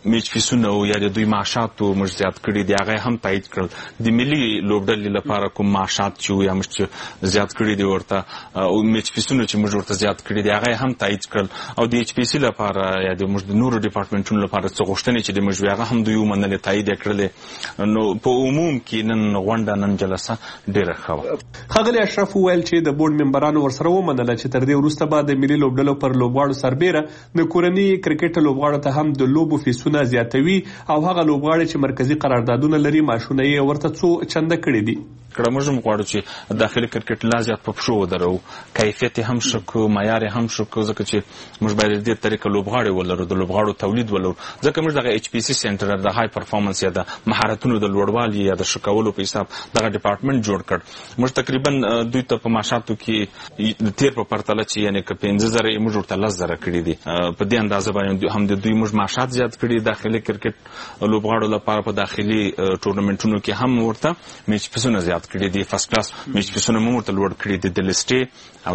میچ فیسونه او یا د دوی معاشات موږ زیات کړي دي هغه هم تایید کړل د ملي لوبډلې لپاره کوم معاشات چې یا موږ زیات کړي دي ورته او میچ فیسونه چې موږ ورته زیات کړي دي هغه هم تایید کړل او د ایچ پی سي لپاره یا د موږ د نورو ډپارټمنټونو لپاره څه غوښتنې چې د موږ هغه هم دوی ومنلې تایید کړل نو په عموم کې نن غونډه نن جلسه ډیره ښه وه. ښاغلي اشرف وویل چې د بورډ ممبرانو ورسره ومنله چې تر دې وروسته به د ملي لوبډلو پر لوبغاړو سربیره د کورني کرکټ لوبغاړو ته هم د لوبو فیسونه زیاتوي او هغه لوبغاړي چې مرکزی قراردادونه لري معاشونه یې ورته څو چنده کړي دي. کړه موږ هم غواړو چې داخلي کرکټ لا زیات په پښو ودرو کیفیت هم ښه کړو معیار هم ښه کړو ځکه چې موږ باید دې طریقه لوبغاړي ولرو د لوبغاړو تولید ولرو ځکه موږ دغه ایچ پی سي سنټر د های پرفارمنس یا د مهارتونو د لوړوالي یا د ښه کولو په حساب دغه ډپارټمنټ جوړ کړ. موږ تقریبا دوی ته په معاشاتو کې د تیر په پرتله چې یعنی که پنځه زره یې موږ ورته لس زره کړي دي په دې اندازه باندې هم د دوی موږ معاشات زیات کړي داخلي کرکټ لوبغاړو لپاره په داخلي ټورنمنټونو کې هم ورته میچ فیسونه زیات کړي دي فرست کلاس میچ فیسونه مو ورته لوړ کړي دي د لیسټې او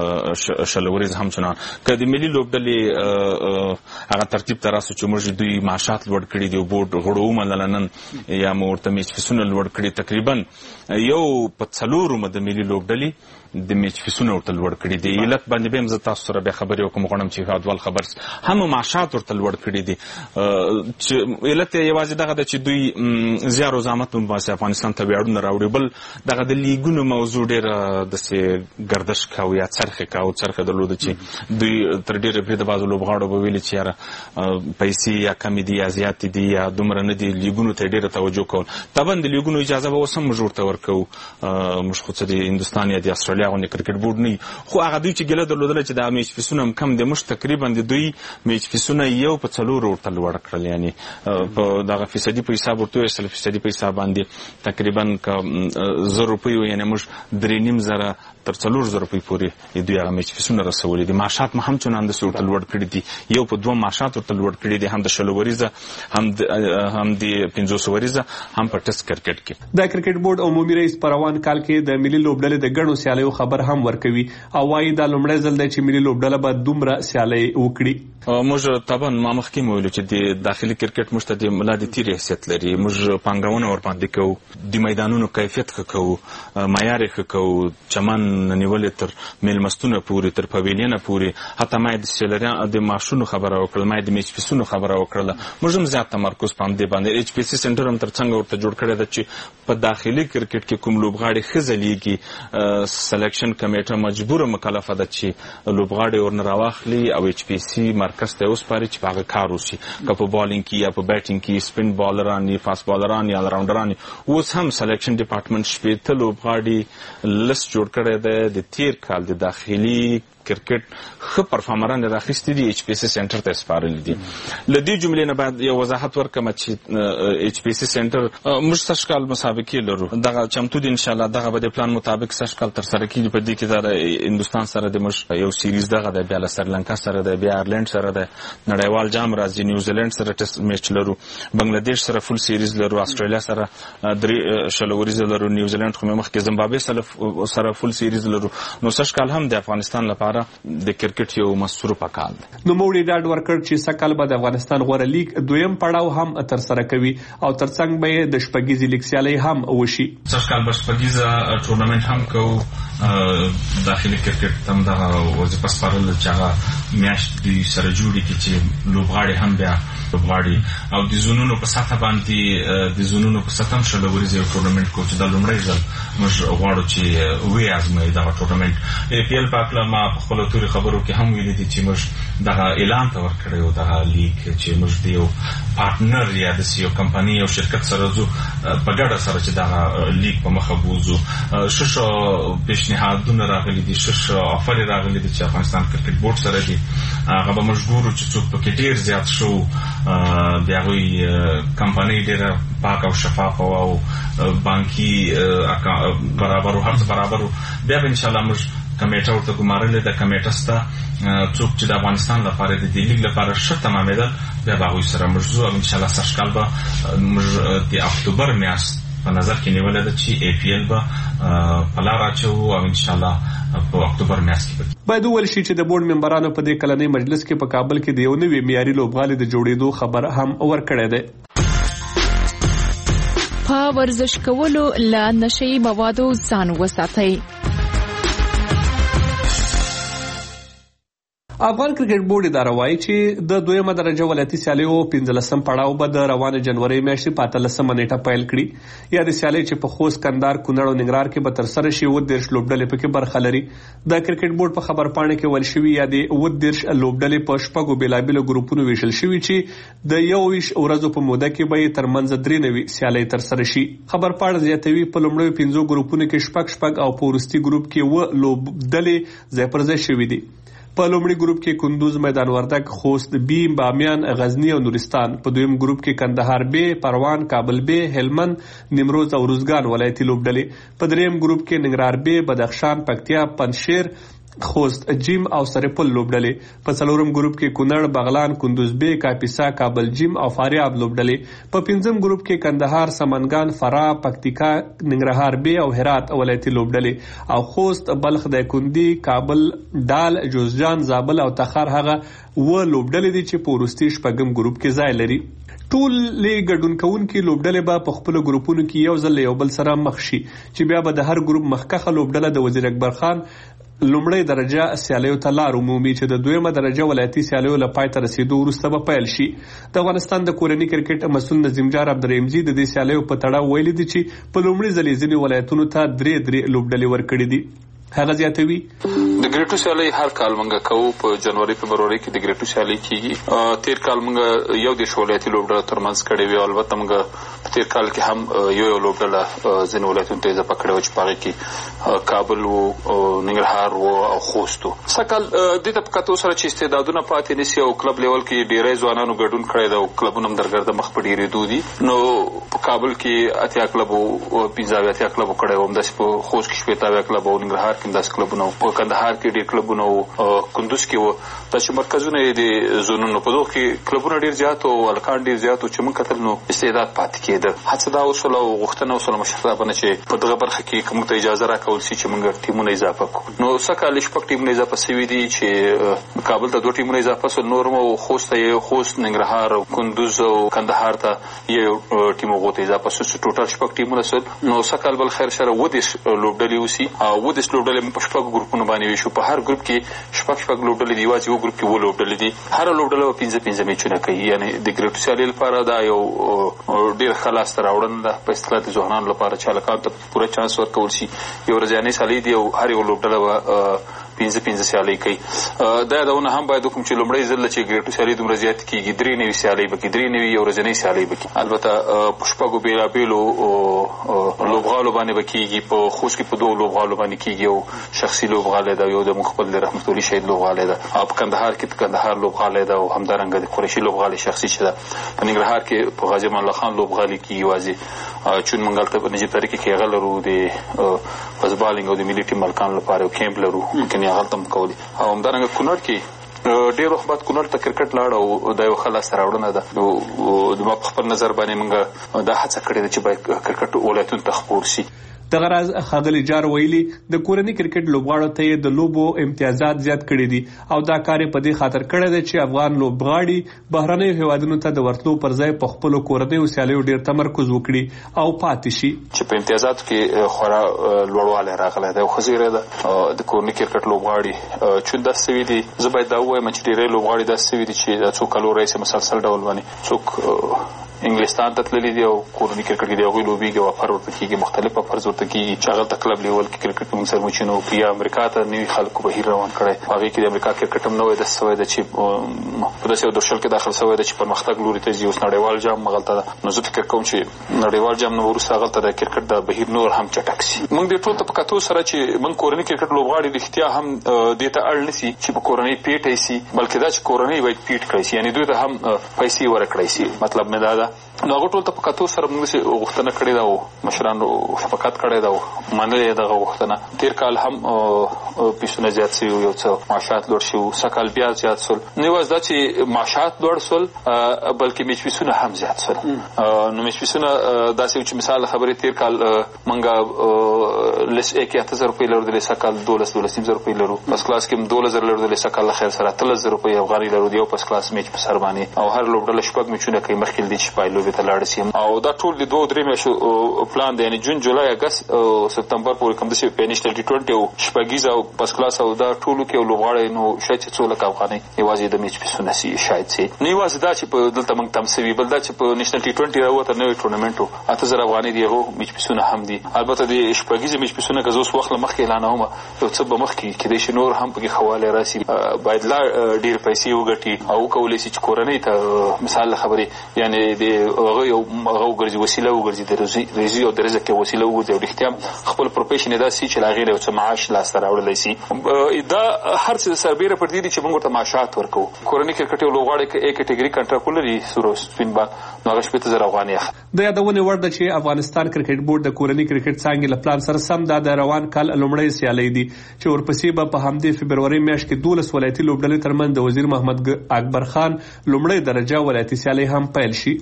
د شلوریز هم چنان که د ملي لوبډلې هغه ترتیب ته راسو چې موږ دوی معاشات لوړ کړي دي بورډ غړو ومنله نن یا مو ورته میچ فیسونه لوړ کړي تقریبا یو په څلورو د ملي لوبډلې د میچ فیسونه ورته لوړ کړي دي. علت باندې به هم زه تاسو سره بیا خبرې وکړم غواړم چې هادوال خبر هم معاشات ورته لوړ کړي دي چې علت یوازې دغه ده چې دوی زیار او زحمت وباسي افغانستان ته ویاړونه راوړي بل دغه د لیګونو موضوع ډېره داسې ګردش کوي یا څرخې کوي څرخې درلوده چې دوی تر ډېره برید بعضو لوبغاړو به ویلي چې یاره پیسې یا کمې دي یا زیاتې دي یا دومره نه دي لیګونو ته یې ډېره توجه کول طبعا د لیګونو اجازه به اوس هم موږ ورته ورکوو موږ خو څه د هندوستان یا د استرالیا غونې کرکټ بورډ نه خو هغه دوی چې ګیله درلودله چې دا میچ فیسونه هم کم دي موږ تقریبا د دوی میچ فیسونه یو په څلورو ورته لوړ کړل یعنی په دغه فیصدي په حساب ورته وویل سل فیصدي په حساب باندې تقریبا که زر روپۍ وي یعنې موږ درې نیم زره تر څلور زره روپۍ پورې دوی هغه میچ فیسونه رسولي دي. معاشات مو هم چنان داسې ورته لوړ کړي دي یو په دوه معاشات ورته لوړ کړي دي هم د شلو وریزه هم هم د پنځوس وریزه هم په ټیسټ کرکټ کې. د کرکټ بورډ عمومي رئیس په روان کال کې د ملي لوبډلې د ګڼو سیالیو خبر هم ورکوي او وایي دا لومړی ځل دی چې ملي لوبډله به دومره سیالۍ وکړي. موږ طبعا ما مخکې مو ویلو چې د داخلي کرکټ موږ ته د ملا د تیر حیثیت لري موږ پانګونه ورباندې کوو د میدانونو کیفیت ښه کوو معیار یې ښه کوو چمن نیولې تر میلمستونه پورې تر پویلینه پورې حتی ما د سیلریان د معاشونو خبره وکړله ما د میچ فیسونو خبره وکړله موږ هم زیات تمرکز په همدې باندې ایچ پی سي سنټر هم تر څنګه ورته جوړ کړی ده چې په داخلي کرکټ کې کوم لوبغاړي ښه ځلیږي سلیکشن کمیټه مجبوره مکلفه ده چې لوبغاړي ورنه راواخلي او ایچ پی سي مرکز ته وسپاري چې په هغه کار وشي که په بالینګ کې یا په بیټینګ کې سپین بالران یا فاست بالران یا راونډران اوس هم سلیکشن ډپارټمنټ شپېته لوبغاړي لست جوړ کړی دی د تیر کال د داخلي کرکټ ښه پرفارمران راخیستي دي ایچ پی سي سنټر ته سپارلي دي. له دې جملې نه باید یو وضاحت ورکړم چې ایچ پی سي سنټر موږ سږ کال مسابقې لرو دغه چمتو دي انشاءالله دغه به د پلان مطابق سږ کال ترسره کېږي په دې کې د هندوستان سره د موږ یو سیریز دغه دی بیا له سریلانکا سره دی بیا آیرلینډ سره دی نړیوال جام راځي نیوزیلینډ سره ټیسټ میچ لرو بنګلادیش سره فول سیریز لرو استرالیا سره درې شلو وریزه لرو نیوزیلینډ خو مخکې زمبابوې سره فول سیریز لرو نو سږ کال هم د افغانستان لپاره د کرکټ یو مصروفه کال دی. نو موږ ډاډ ورکړ چې سکل به د افغانستان غوره لیګ دویم پړاو هم ترسره کوي او ترڅنګ به د شپږیزې لیګ سیالۍ هم وشي. سږ کال به شپږیزه ټورنمنټ هم کوو داخلي کرکټ هم دغه وظیفه سپارله چې هغه میاشت دوی سره جوړې کړي چې لوبغاړي هم بیا لوبغاړي او د زونونو په سطحه باندې د زونونو په سطحه هم شلو وریزې یو ټورنمنټ کوو چې دا لومړی ځل موږ غواړو چې ویې ازمویي دغه ټورنمنټ. ای پی ایل په هکله ما په خپلو تورې خبرو کې هم ویلي دي چې موږ دغه اعلان ته ورکړی و دغه لیګ چې موږ د یو پارټنر یا داسې یو کمپنۍ یو شرکت سره ځو په ګډه سره چې دغه لیګ په مخه بوځو. ښه ښه پیشنهادونه راغلي دي ښه ښه افرې راغلي دي چې افغانستان کرکټ بورډ سره دي هغه به موږ ګورو چې څوک پکې ډېر زیات شو د هغوی کمپنۍ ډېره پاک او شفافه وه او بانکي برابر و هر څه برابر و بیا به انشاءالله موږ کمیټه ورته ګمارلې ده کمیټه سته څوک چې د افغانستان لپاره د دې لیګ لپاره ښه تمامېدل بیا به هغوی سره موږ ځو او انشاءالله سږ کال به موږ د اکتوبر میاشت په نظر کې نیولې ده چې ای پی ایل به په لار اچو او ان شاء الله په اکتوبر میاشت کې باید وویل شي چې د بورډ ممبرانو په دې کلنۍ مجلس کې په کابل کې د یو نوي معیاري لوبغالي د جوړېدو خبر هم ورکړی دی. په ورزش کولو له نشئی موادو ځان وساتئ. افغان کرکټ بورډ اداره وایي چې د دویمه درجه ولایتي سیالیو پنځلسم پړاو به د روانه جنوري میاشتې په اتلسمه نیټه پیل کړي. یا د سیالۍ چې په خوست، کندهار، کونړ او ننګرهار کې به ترسره شي اووه دېرش لوبډلې پکې برخه لري. د کرکټ بورډ په خبرپاڼه کې ویل شوي یا د اووه دېرش لوبډلې په شپږو بېلابېلو ګروپونو ویشل شوي چې د یو ویشت ورځو په موده کې به یې ترمنځ درې نوي سیالۍ ترسره شي. خبرپاڼه زیاتوي په لومړیو پنځو ګروپونو کې شپږ شپږ او په وروستي ګروپ کې اووه لوبډلې ځای پر ځای شوي دي. په لومړي ګروپ کې کندوز، میدان وردګ، خوست بی، بامیان، غزنی او نورستان. په دویم ګروپ کې کندهار بی، پروان، کابل بی، هلمند، نیمروز او روزګان ولایتي لوبډلې. په دریم ګروپ کې ننګرهار بی، بدخشان، پکتیا، پنجشیر، خوست جیم او سرپل لوبډلې. په څلورم ګروپ کې کونړ، بغلان، کندوز بی، کاپیسا، کابل جیم او فاریاب لوبډلې. په پنځم ګروپ کې کندهار، سمنګان، فراه، پکتیکا، ننګرهار بی او هرات ولایتي لوبډلې. او خوست، بلخ، دایکندي، کابل، ډال، جوزجان، زابل او تخار هغه و لوبډلې دي چې په وروستي شپږم ګروپ کې ځای لري. ټول لې ګډون کوونکي لوبډلې به په خپل ګروپونو کې یو ځل یو بل سره مخ شي چې بیا به د هر ګروپ مخکخه لوبډله د وزیر اکبر خان لومړی درجه سیالیو ته لار ومومي چې د دویمه درجه ولایتي سیالیو له پای ته رسیدو وروسته به پیل شي. د افغانستان د کورني کرکټ مسؤل نظیم جار عبدالرحیمزي د دې سیالیو په تړاو ویلي دي چې په لومړي ځل یې ځینې ولایتونو ته درې درې لوبډلې ورکړي دي. هغه زیاتوي د ګریټو سیالي هر کال منګه کوو په جنوري فبروري کې د ګریټو سیالي کیږي. تیر کال منګه یو د ولایتي لوبډله ترمنځ کړي وی. البته منګه په تیر کال کې هم یو یو لوبډله ځینې ولایتونو ته اضافه کړې و چې پاره کې کابل او ننګرهار او خوست و. سکل د دې په کتو سره چې استعدادونه پاتې نشي او کلب لیول کې ډېرې ځوانانو ګډون کړی دا او کلبونه هم درګرده مخ په ډېرېدو دي. نو په کابل کې اتیا کلب او پنځه اتیا کلب کړی و، همداسې په خوست کې شپېته اویا کلب او ننګرهار کې همداسې کلبونه و. په کندهار کې ډېر کلبونه او کندوز کې و. دا چې مرکزونه یې د زونونو په دغه کې کلبونه ډېر زیات او هلکان ډېر زیات و چې موږ کتل نو استعداد پاتې کېده. هڅه دا وشوله او غوښتنه وشوله مشرتابه چې په دغه برخه کې که موږ ته اجازه راکول شي چې موږ ټیمونه اضافه کړو. نو سږ شپږ ټیمونه اضافه شوي دي چې کابل ته دوه ټیمونه اضافه شول، نور مو خوست ته یو، خوست، ننګرهار او کندوز او کندهار ته یو ټیم هغو ته اضافه شو چې ټوټل شپږ ټیمونه شول. نو سږ کال بل خیر سره اووه دېرش لوبډلې اوسي او اووه دېرش لوبډلې په شپږو ګروپونو باندې ویشو. په هر ګروپ کې شپږ شپږ لوبډلې دي، یوازې یو ګروپ کې اووه لوبډلې دي. هره لوبډله به پنځه پنځه میچونه کوي. یعنې د ګریټو سیالۍ لپاره دا یو ډېر ښه لاسته راوړنه ده. په اصطلاح د ځوانانو لپاره چې هلکانو ته پوره چانس ورکول شي. یو ورځنۍ سیالۍ دي او هر یو لوبډله به پنځه پنځه سیالۍ کوي. دا یادونه هم باید وکړم چې لومړی ځل چې ګریټو سیالۍ دومره زیاتې کېږي، درې نوي سیالۍ به کېږي، درې نوي یو ورځنۍ سیالۍ به کېږي. البته په شپږو بېلابېلو لوبغالو باندې به کېږي. په خوست کې په دوو لوبغالو باندې کېږي. یو شخصي لوبغالی ده، یو د موږ خپل د رحمت الله شهید لوبغالی ده. او په کندهار کې د کندهار لوبغالی ده او همدارنګه د قریشي لوبغالی شخصي چې ده. په ننګرهار کې په غازي امان الله خان لوبغالي کېږي یوازې. چون موږ هلته په نجیب طریقې کې هغه لرو د فزبالینګ او د ملي ټیم ملکانو لپاره یو کیمپ لرو، ممکن یې هلته هم کولی. او همدارنګه کونړ کې ډېر وخت بعد کونړ ته کرکټ لاړ او دا یو ښه لاسته راوړنه ده. زما په خپل نظر باندې موږ دا هڅه کړې ده چې باید کرکټ ولایتونو ته خپور شي. دغه راز ښاغلي جار ویلي د کورني کرکټ لوبغاړو ته د لوبو امتیازات زیات کړي دي او دا کار په دې خاطر کړی دی چې افغان لوبغاړي بهرنیو هیوادونو ته د ورتلو پر ځای په خپلو کورنیو سیالیو ډېر تمرکز وکړي او پاتې شي. چې په امتیازاتو کې خورا لوړوالی راغلی دی او ښه زیری ده د کورني کرکټ لوبغاړي. چون داسې شوي دي، زه باید دا ووایم چې ډېری لوبغاړي داسې شوي دي چې دا څو کالو راهیسې مسلسل ډول باندې څوک انګلستان ته تللي دي او کورني کرکټ کې د هغوی لوبېږي او افر ورته کېږي، مختلف افرز ورته کېږي چې هغلته کلب لیول کې کرکټ موږ سره مچینو کړي. یا امریکا ته نوي خلکو بهیر روان کړی، هغې کې د امریکا کرکټ هم نوی داسې شوی ده چې په داسې یو درشل کې داخل شوی ده چې پرمختګ لوري ته ځي. اوس نړیوال جام هغلته ده. نو زه فکر کوم چې نړیوال جام نه وروسته هغلته د کرکټ د بهیر نور هم چټک شي. موږ دې ټول ته په کتو سره چې موږ کورني کرکټ لوبغاړي رښتیا هم دې ته اړ نه سي چې په کورنۍ پیټی سي، بلکې دا چې کورنۍ باید پیټ کړی سي، یعنې دوی ته هم پیسې ورکړی سي. مطلب مې دا ده نو هغه ټول ته په کتو سره موږ چې غوښتنه کړې ده او مشرانو شفقت کړی ده او منلې دغه غوښتنه. تیر کال هم پیسونه زیات شوي یو څه معاشات لوړ شوي، سږ کال بیا زیات شول. نه یوازې دا چې معاشات لوړ شول بلکې میچ پیسونه هم زیات شول. نو میچ پیسونه داسې چې مثال خبرې تیر کال موږ لس اکي اته زره روپۍ لرلې، سږ کال دولس دولس نیم زره روپۍ لرو. پس کلاس کې هم دولس زره لرلې، سږ کال خیر سره اتلس زره روپۍ افغاني لرو د یو پس کلاس میچ په سر باندې. او هر لوبډله شپږ میچونه کوي مخکې دې چې پایلوبې ته لاړ شي. او دا ټول د دوه درې میاشتو پلان دی، یعنی جون جولای اګست او سپتمبر پورې کوم داسې پینشنل ټي ټوینټي او شپږیز او پس کلاس او دا ټولو کې لوبغاړي نو شاید څو لک افغاني یوازې د میچ پیسونه سي شاید سي. نه یوازې دا چې په دلته موږ تم سوي، بل دا چې په نېشنل ټي ټوینټي راوته نوې ټورنمنټ اته زره افغاني دی هغه میچ پیسونه هم دي. البته د شپږیز میچ پیسونه که زه اوس وخت مخکې اعلانوم یو څه به مخکې کېدای شي نور هم پکې خواله راسي، باید لا ډېر پیسې وګټي او کولی شي چې کورنۍ ته مثال خبرې یعنی د هغه یو هغه وګرځي وسیله وګرځي د روزي او د رزق کې وسیله وګرځي او رښتیا خپل پروفیشن دا سي چې لاغې له څه معاش لاسته راوړلی شي. دا هر څه سربیره پر دې چې موږ ته معاشات ورکو. کورنۍ کرکټ یو لوبغاړی کې ا کټګوري کنټراکټ لري سورو سپین با نو هغه شپږ زره افغاني اخلي. د یادونې وړ ده چې افغانستان کرکټ بورډ د کورنۍ کرکټ څانګې له پلان سره سم د روان کال لومړی سیالۍ دي چې ورپسې به په همدې فبروري میاشت کې دولس ولایتي لوبډلې ترمنځ د وزیر محمد اکبر خان لومړی درجه ولایتي سیالۍ هم پیل شي.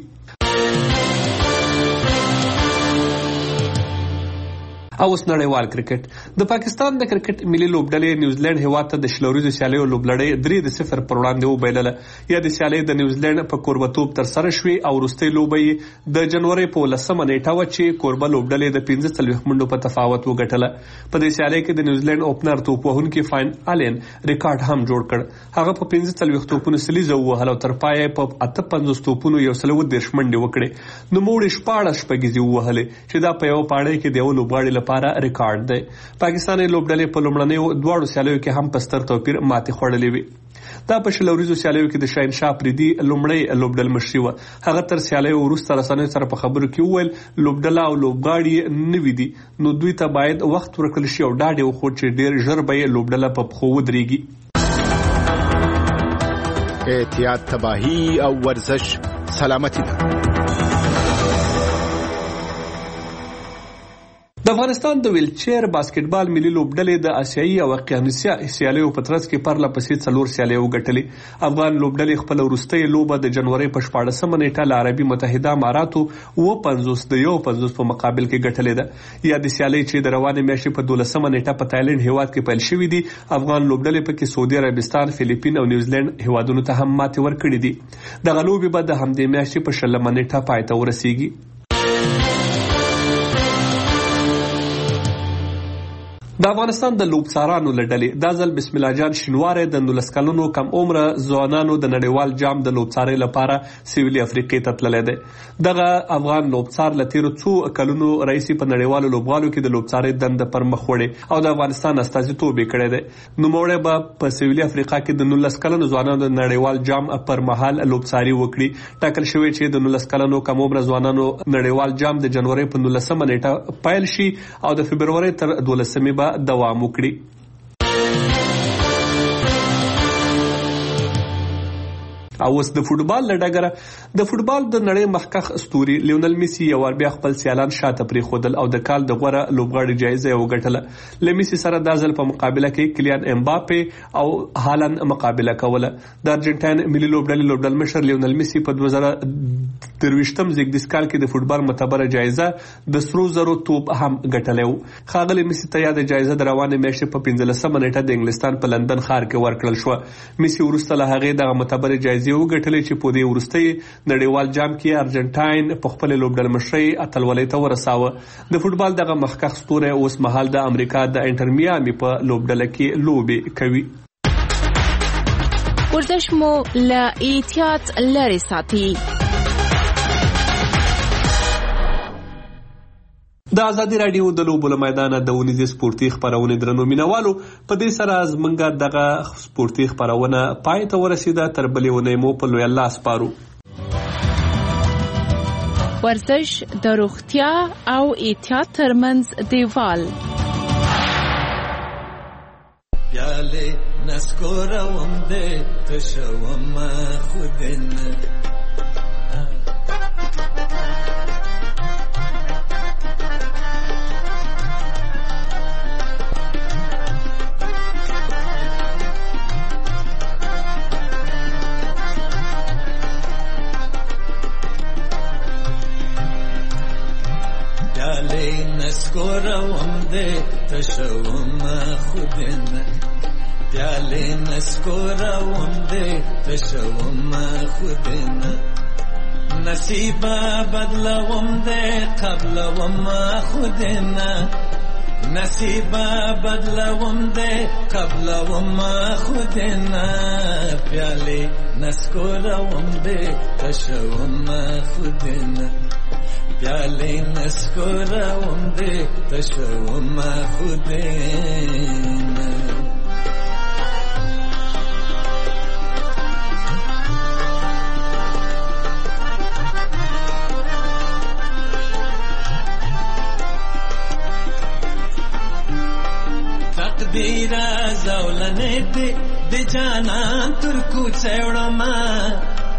او اوس نړیوال کرکټ. د پاکستان د کرکټ ملي لوبډلې نیوزیلند هیواد ته د شلوریزو سیالیو لوبلړۍ درې د صفر پر وړاندې وبایلله. یا د سیالۍ د نیوزیلند په کوربتوب تر سره شوې او وروستۍ لوبه د جنوري په لسمه نیټه وه چې کوربه لوبډلې د پنځه څلوېښت منډو په تفاوت وګټله. په دې سیالۍ کې د نیوزیلند اوپنر توپ وهونکي فاین الین ریکارډ هم جوړ کړ. هغه په پنځه څلوېښت توپونو سلیزه ووهل او تر پایه په اته پنځوس توپونو یو سل اووه دېرش منډې وکړې. نوموړي شپاړس شپږیزې ووهلې چې دا په یوه پاړۍ کې د یو لوبغاړي لپاره ریکارډ دی. پاکستاني لوبډلې په لومړنیو دواړو سیالیو کې هم په ستر توپیر ماتې خوړلې وي. دا په شلوریزو سیالیو کې د شاهنشاه پریدي لومړی لوبډل مشري وه. هغه تر سیالیو وروسته رسنیو سره په خبرو کې وویل لوبډله او لوبغاړي نوي دي نو دوی ته باید وخت ورکړل شي او ډاډ یې وخوړ چې ډېر ژر به یې لوبډله په پښو ودرېږي. احتیاط تباهي او ورزش سلامتی ده. د افغانستان د ویلچیر باسکټبال ملي لوبډلې د آسیایي او اقیانوسیا سیالیو په ترڅ کې پرله پسې څلور سیالۍ وګټلې. افغان لوبډلې خپله وروستۍ لوبه د جنورۍ په شپاړسمه نیټه له عربي متحده اماراتو اووه پنځوس د یو پنځوس په مقابل کې ګټلې ده. یا د سیالۍ چې د روانې میاشتې په دولسمه نیټه په تایلنډ هیواد کې پیل شوي دي افغان لوبډلې پکې سعودي عربستان، فلیپین او نیوزیلند هیوادونو ته هم ماتې ورکړې دي. دغه لوبې به د همدې میاشتې په شلمه نیټه پای ته ورسیږي. د افغانستان د لوبڅارانو له ډلې دا ځل بسم الله جان شینواری د نولس کلونو کم عمره ځوانانو د نړیوال جام د لوبڅارۍ لپاره سویلي افریقې ته تللی دی. دغه افغان لوبڅار له تېرو څو کلونو راهیسې په نړیوالو لوبغالو کې د لوبڅارۍ دنده پر مخ وړې او د افغانستان استازیتوب یې کړی دی. نوموړی به په سویلي افریقا کې د نولس کلونو ځوانانو د نړیوال جام پر مهال لوبڅاري وکړي. ټاکل شوی چې د نولس کلونو کم عمره ځوانانو نړیوال جام د جنورۍ په نولسمه نیټه پیل شي او د فبرورۍ تر دولسمې به دوام وکړي. او اوس د فوټبال له ډګره د فوټبال د نړۍ مخکښ اسطوري لیونل میسي یو وار بیا خپل سیالان شاته پرېښودل او د کال د غوره لوبغاړي جایزه یې وګټله. له میسي سره دا ځل په مقابله کې کلیان امباپې او هالند مقابله کوله. د ارجنټاین ملي لوبډلې لوبډل مشر لیونل میسي په دوه زره درویشتم زیږدیز کال کې د فوټبال معتبره جایزه د سرو زرو توپ هم ګټلی و. ښاغلي میسي ته یاده جایزه د روانې میاشتې په پنځلسمه نیټه د انګلستان په لندن ښار کې ورکړل شوه. میسي وروسته له هغې دغه معتبرې جایزې وګټلې چې په دې وروستۍ نړیوال جام کې ارجنټاین په خپل لوبډل مشرۍ اتلولۍ ته ورساوه. د فوټبال دغه مخکښ ستوری اوس مهال د امریکا د انټر میامي په لوبډله کې لوبې کوي. ورزش مو له احتیاط لرې ساتي. د ازادي راډیو د لوبو له میدانه د ونیزې سپورتي خپرونې درنو مینوالو په دې سره زمونږ دغه سپورتي خپرونه پای ته ورسېده. تر بلې اونۍ مو په لوی الله سپارو. ورزش د روغتیا او احتیاط ترمنځ دیوال. پیاله نسکورم دې تشوم خودن پیاله نسکورم ده تشوم خودنا پیاله نسکورم ده تشوم خودنا نصیبا بدلوم ده قبلوم خودنا نصیبا بدلوم ده قبلوم خودنا پیاله نسکورم ده تشوم خودنا پیاله نسکورم ده تشوم خودنا تقدیرا زولنه ده ده جانان ترکو چوڑما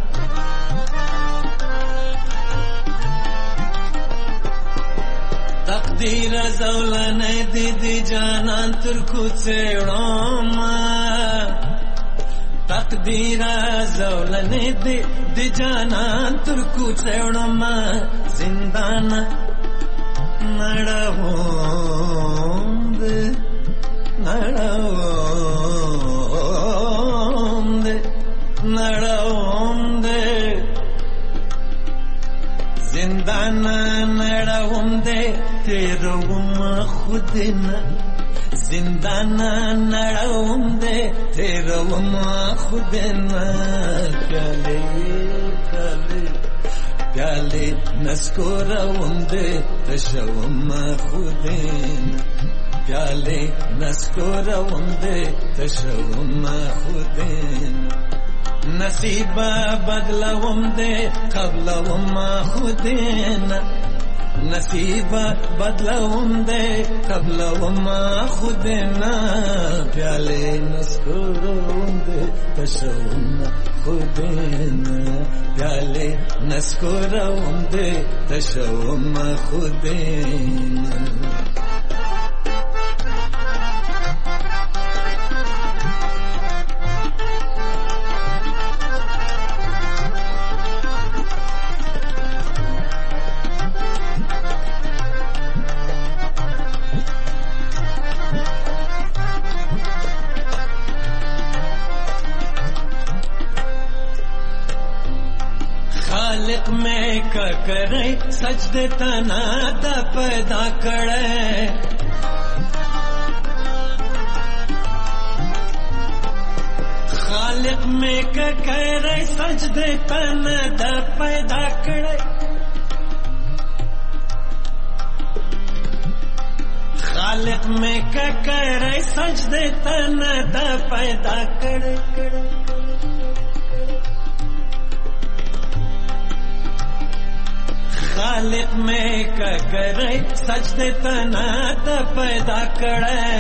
تقدیرا زولنه ده ده جانان ترکو چوڑما تقدیرا زولنه ده ده جانان ترکو چوڑما زندان نڑاون ده نڑاون ده نڑاون ده زندان نڑاون ده تیروم خودنا زندان نڑاون ده تیروم خودنا پیاله پیاله پیاله نسکورم ده تشوم خودنا پیاله نسکورم ده تشوم خودنا نصیبا بدلوم ده قبلوم خودنا نصیبا بدلوم ده قبلوم خودنا پیاله نسکورم ده تشوم خودنا پیاله نسکورم ده تشوم خودنا خالق میں کا کرے سجدے تنا دا پیدا کرے خالق میں کا کرے سجدے تنا دا پیدا کرے خالق میں کا کرے سجدے تنا دا پیدا کرے خالق میں کا کرے سجدے تنا دا پیدا کرے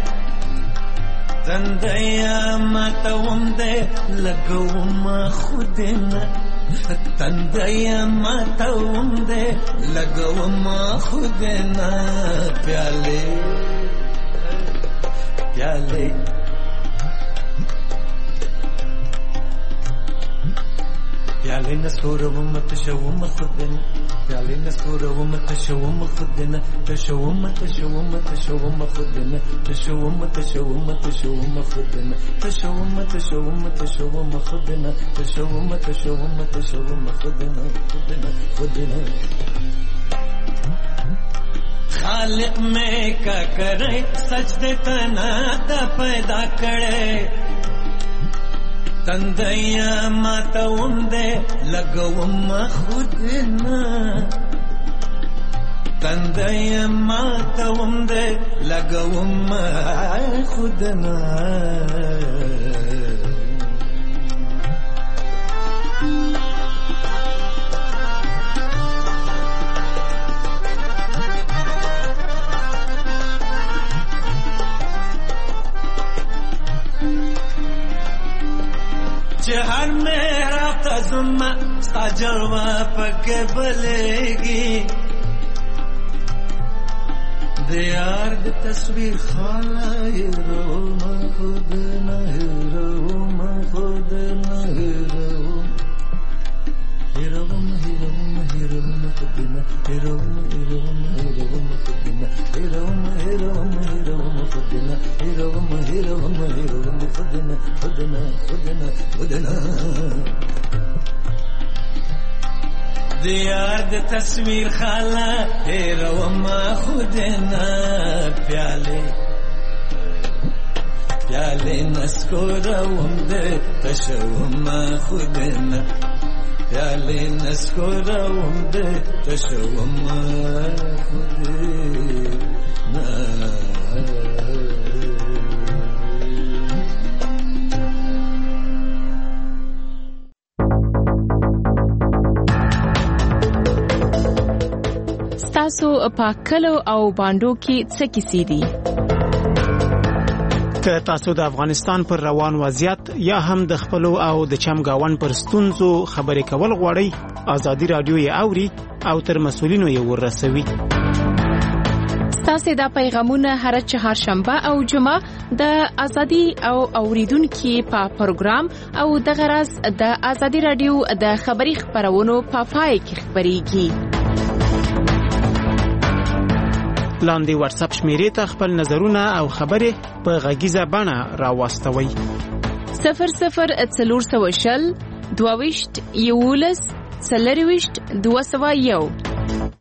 تندیا ماتوم دے لگوم خودنا تندیا ماتوم دے لگوم خودنا پیالے پیالے پیالے نسکورم تشوم خودنا پیالے نسکورم تشوم خودنا تشوم تشوم تشوم خودنا تشوم تشوم تشوم خودنا تشوم تشوم تشوم خودنا تشوم تشوم تشوم خودنا خودنا خودنا خالق میں کا کرے سجدے تنا دا پیدا کرے تندیا ماتوم دے لگوم خودنا تندیا ماتوم دے لگوم خودنا हर मेरा तजुमा साजवा पक बलेगी दियार द तस्वीर खाला हीरो मैं खुद न हीरो मैं खुद न हीरो हीरो हीरो हीरो खुद न हीरो हीरो हीरो د یار د تصویر خاله هیرومه خود نه پیاله پیاله نسکوروم د تشومه خود نه پیاله نسکوروم د تشومه خود نه. تاسو په کلو او باندو کې څه کیسې دي؟ که تاسو د افغانستان پر روان وضعیت یا هم د خپلو او د چمګاون پر ستونزو خبرې کول غواړئ، ازادي رادیو یې اوري او تر مسؤلینو یې ورسوي. تاسو دا پیغامونه هر چهارشنبه او جمعه د ازادي او اوریدونکو په پروګرام او د غرض د ازادي رادیو د خبري خبرونو په پای کې خبريږي. لاندې واتس اپ شمیرې ته خپل نظرونه او خبرې په غږیزه بڼه راوستوئ. صفر صفر څلور سوه شل دوه ویشت یولس څلرویشت دوه سوه یو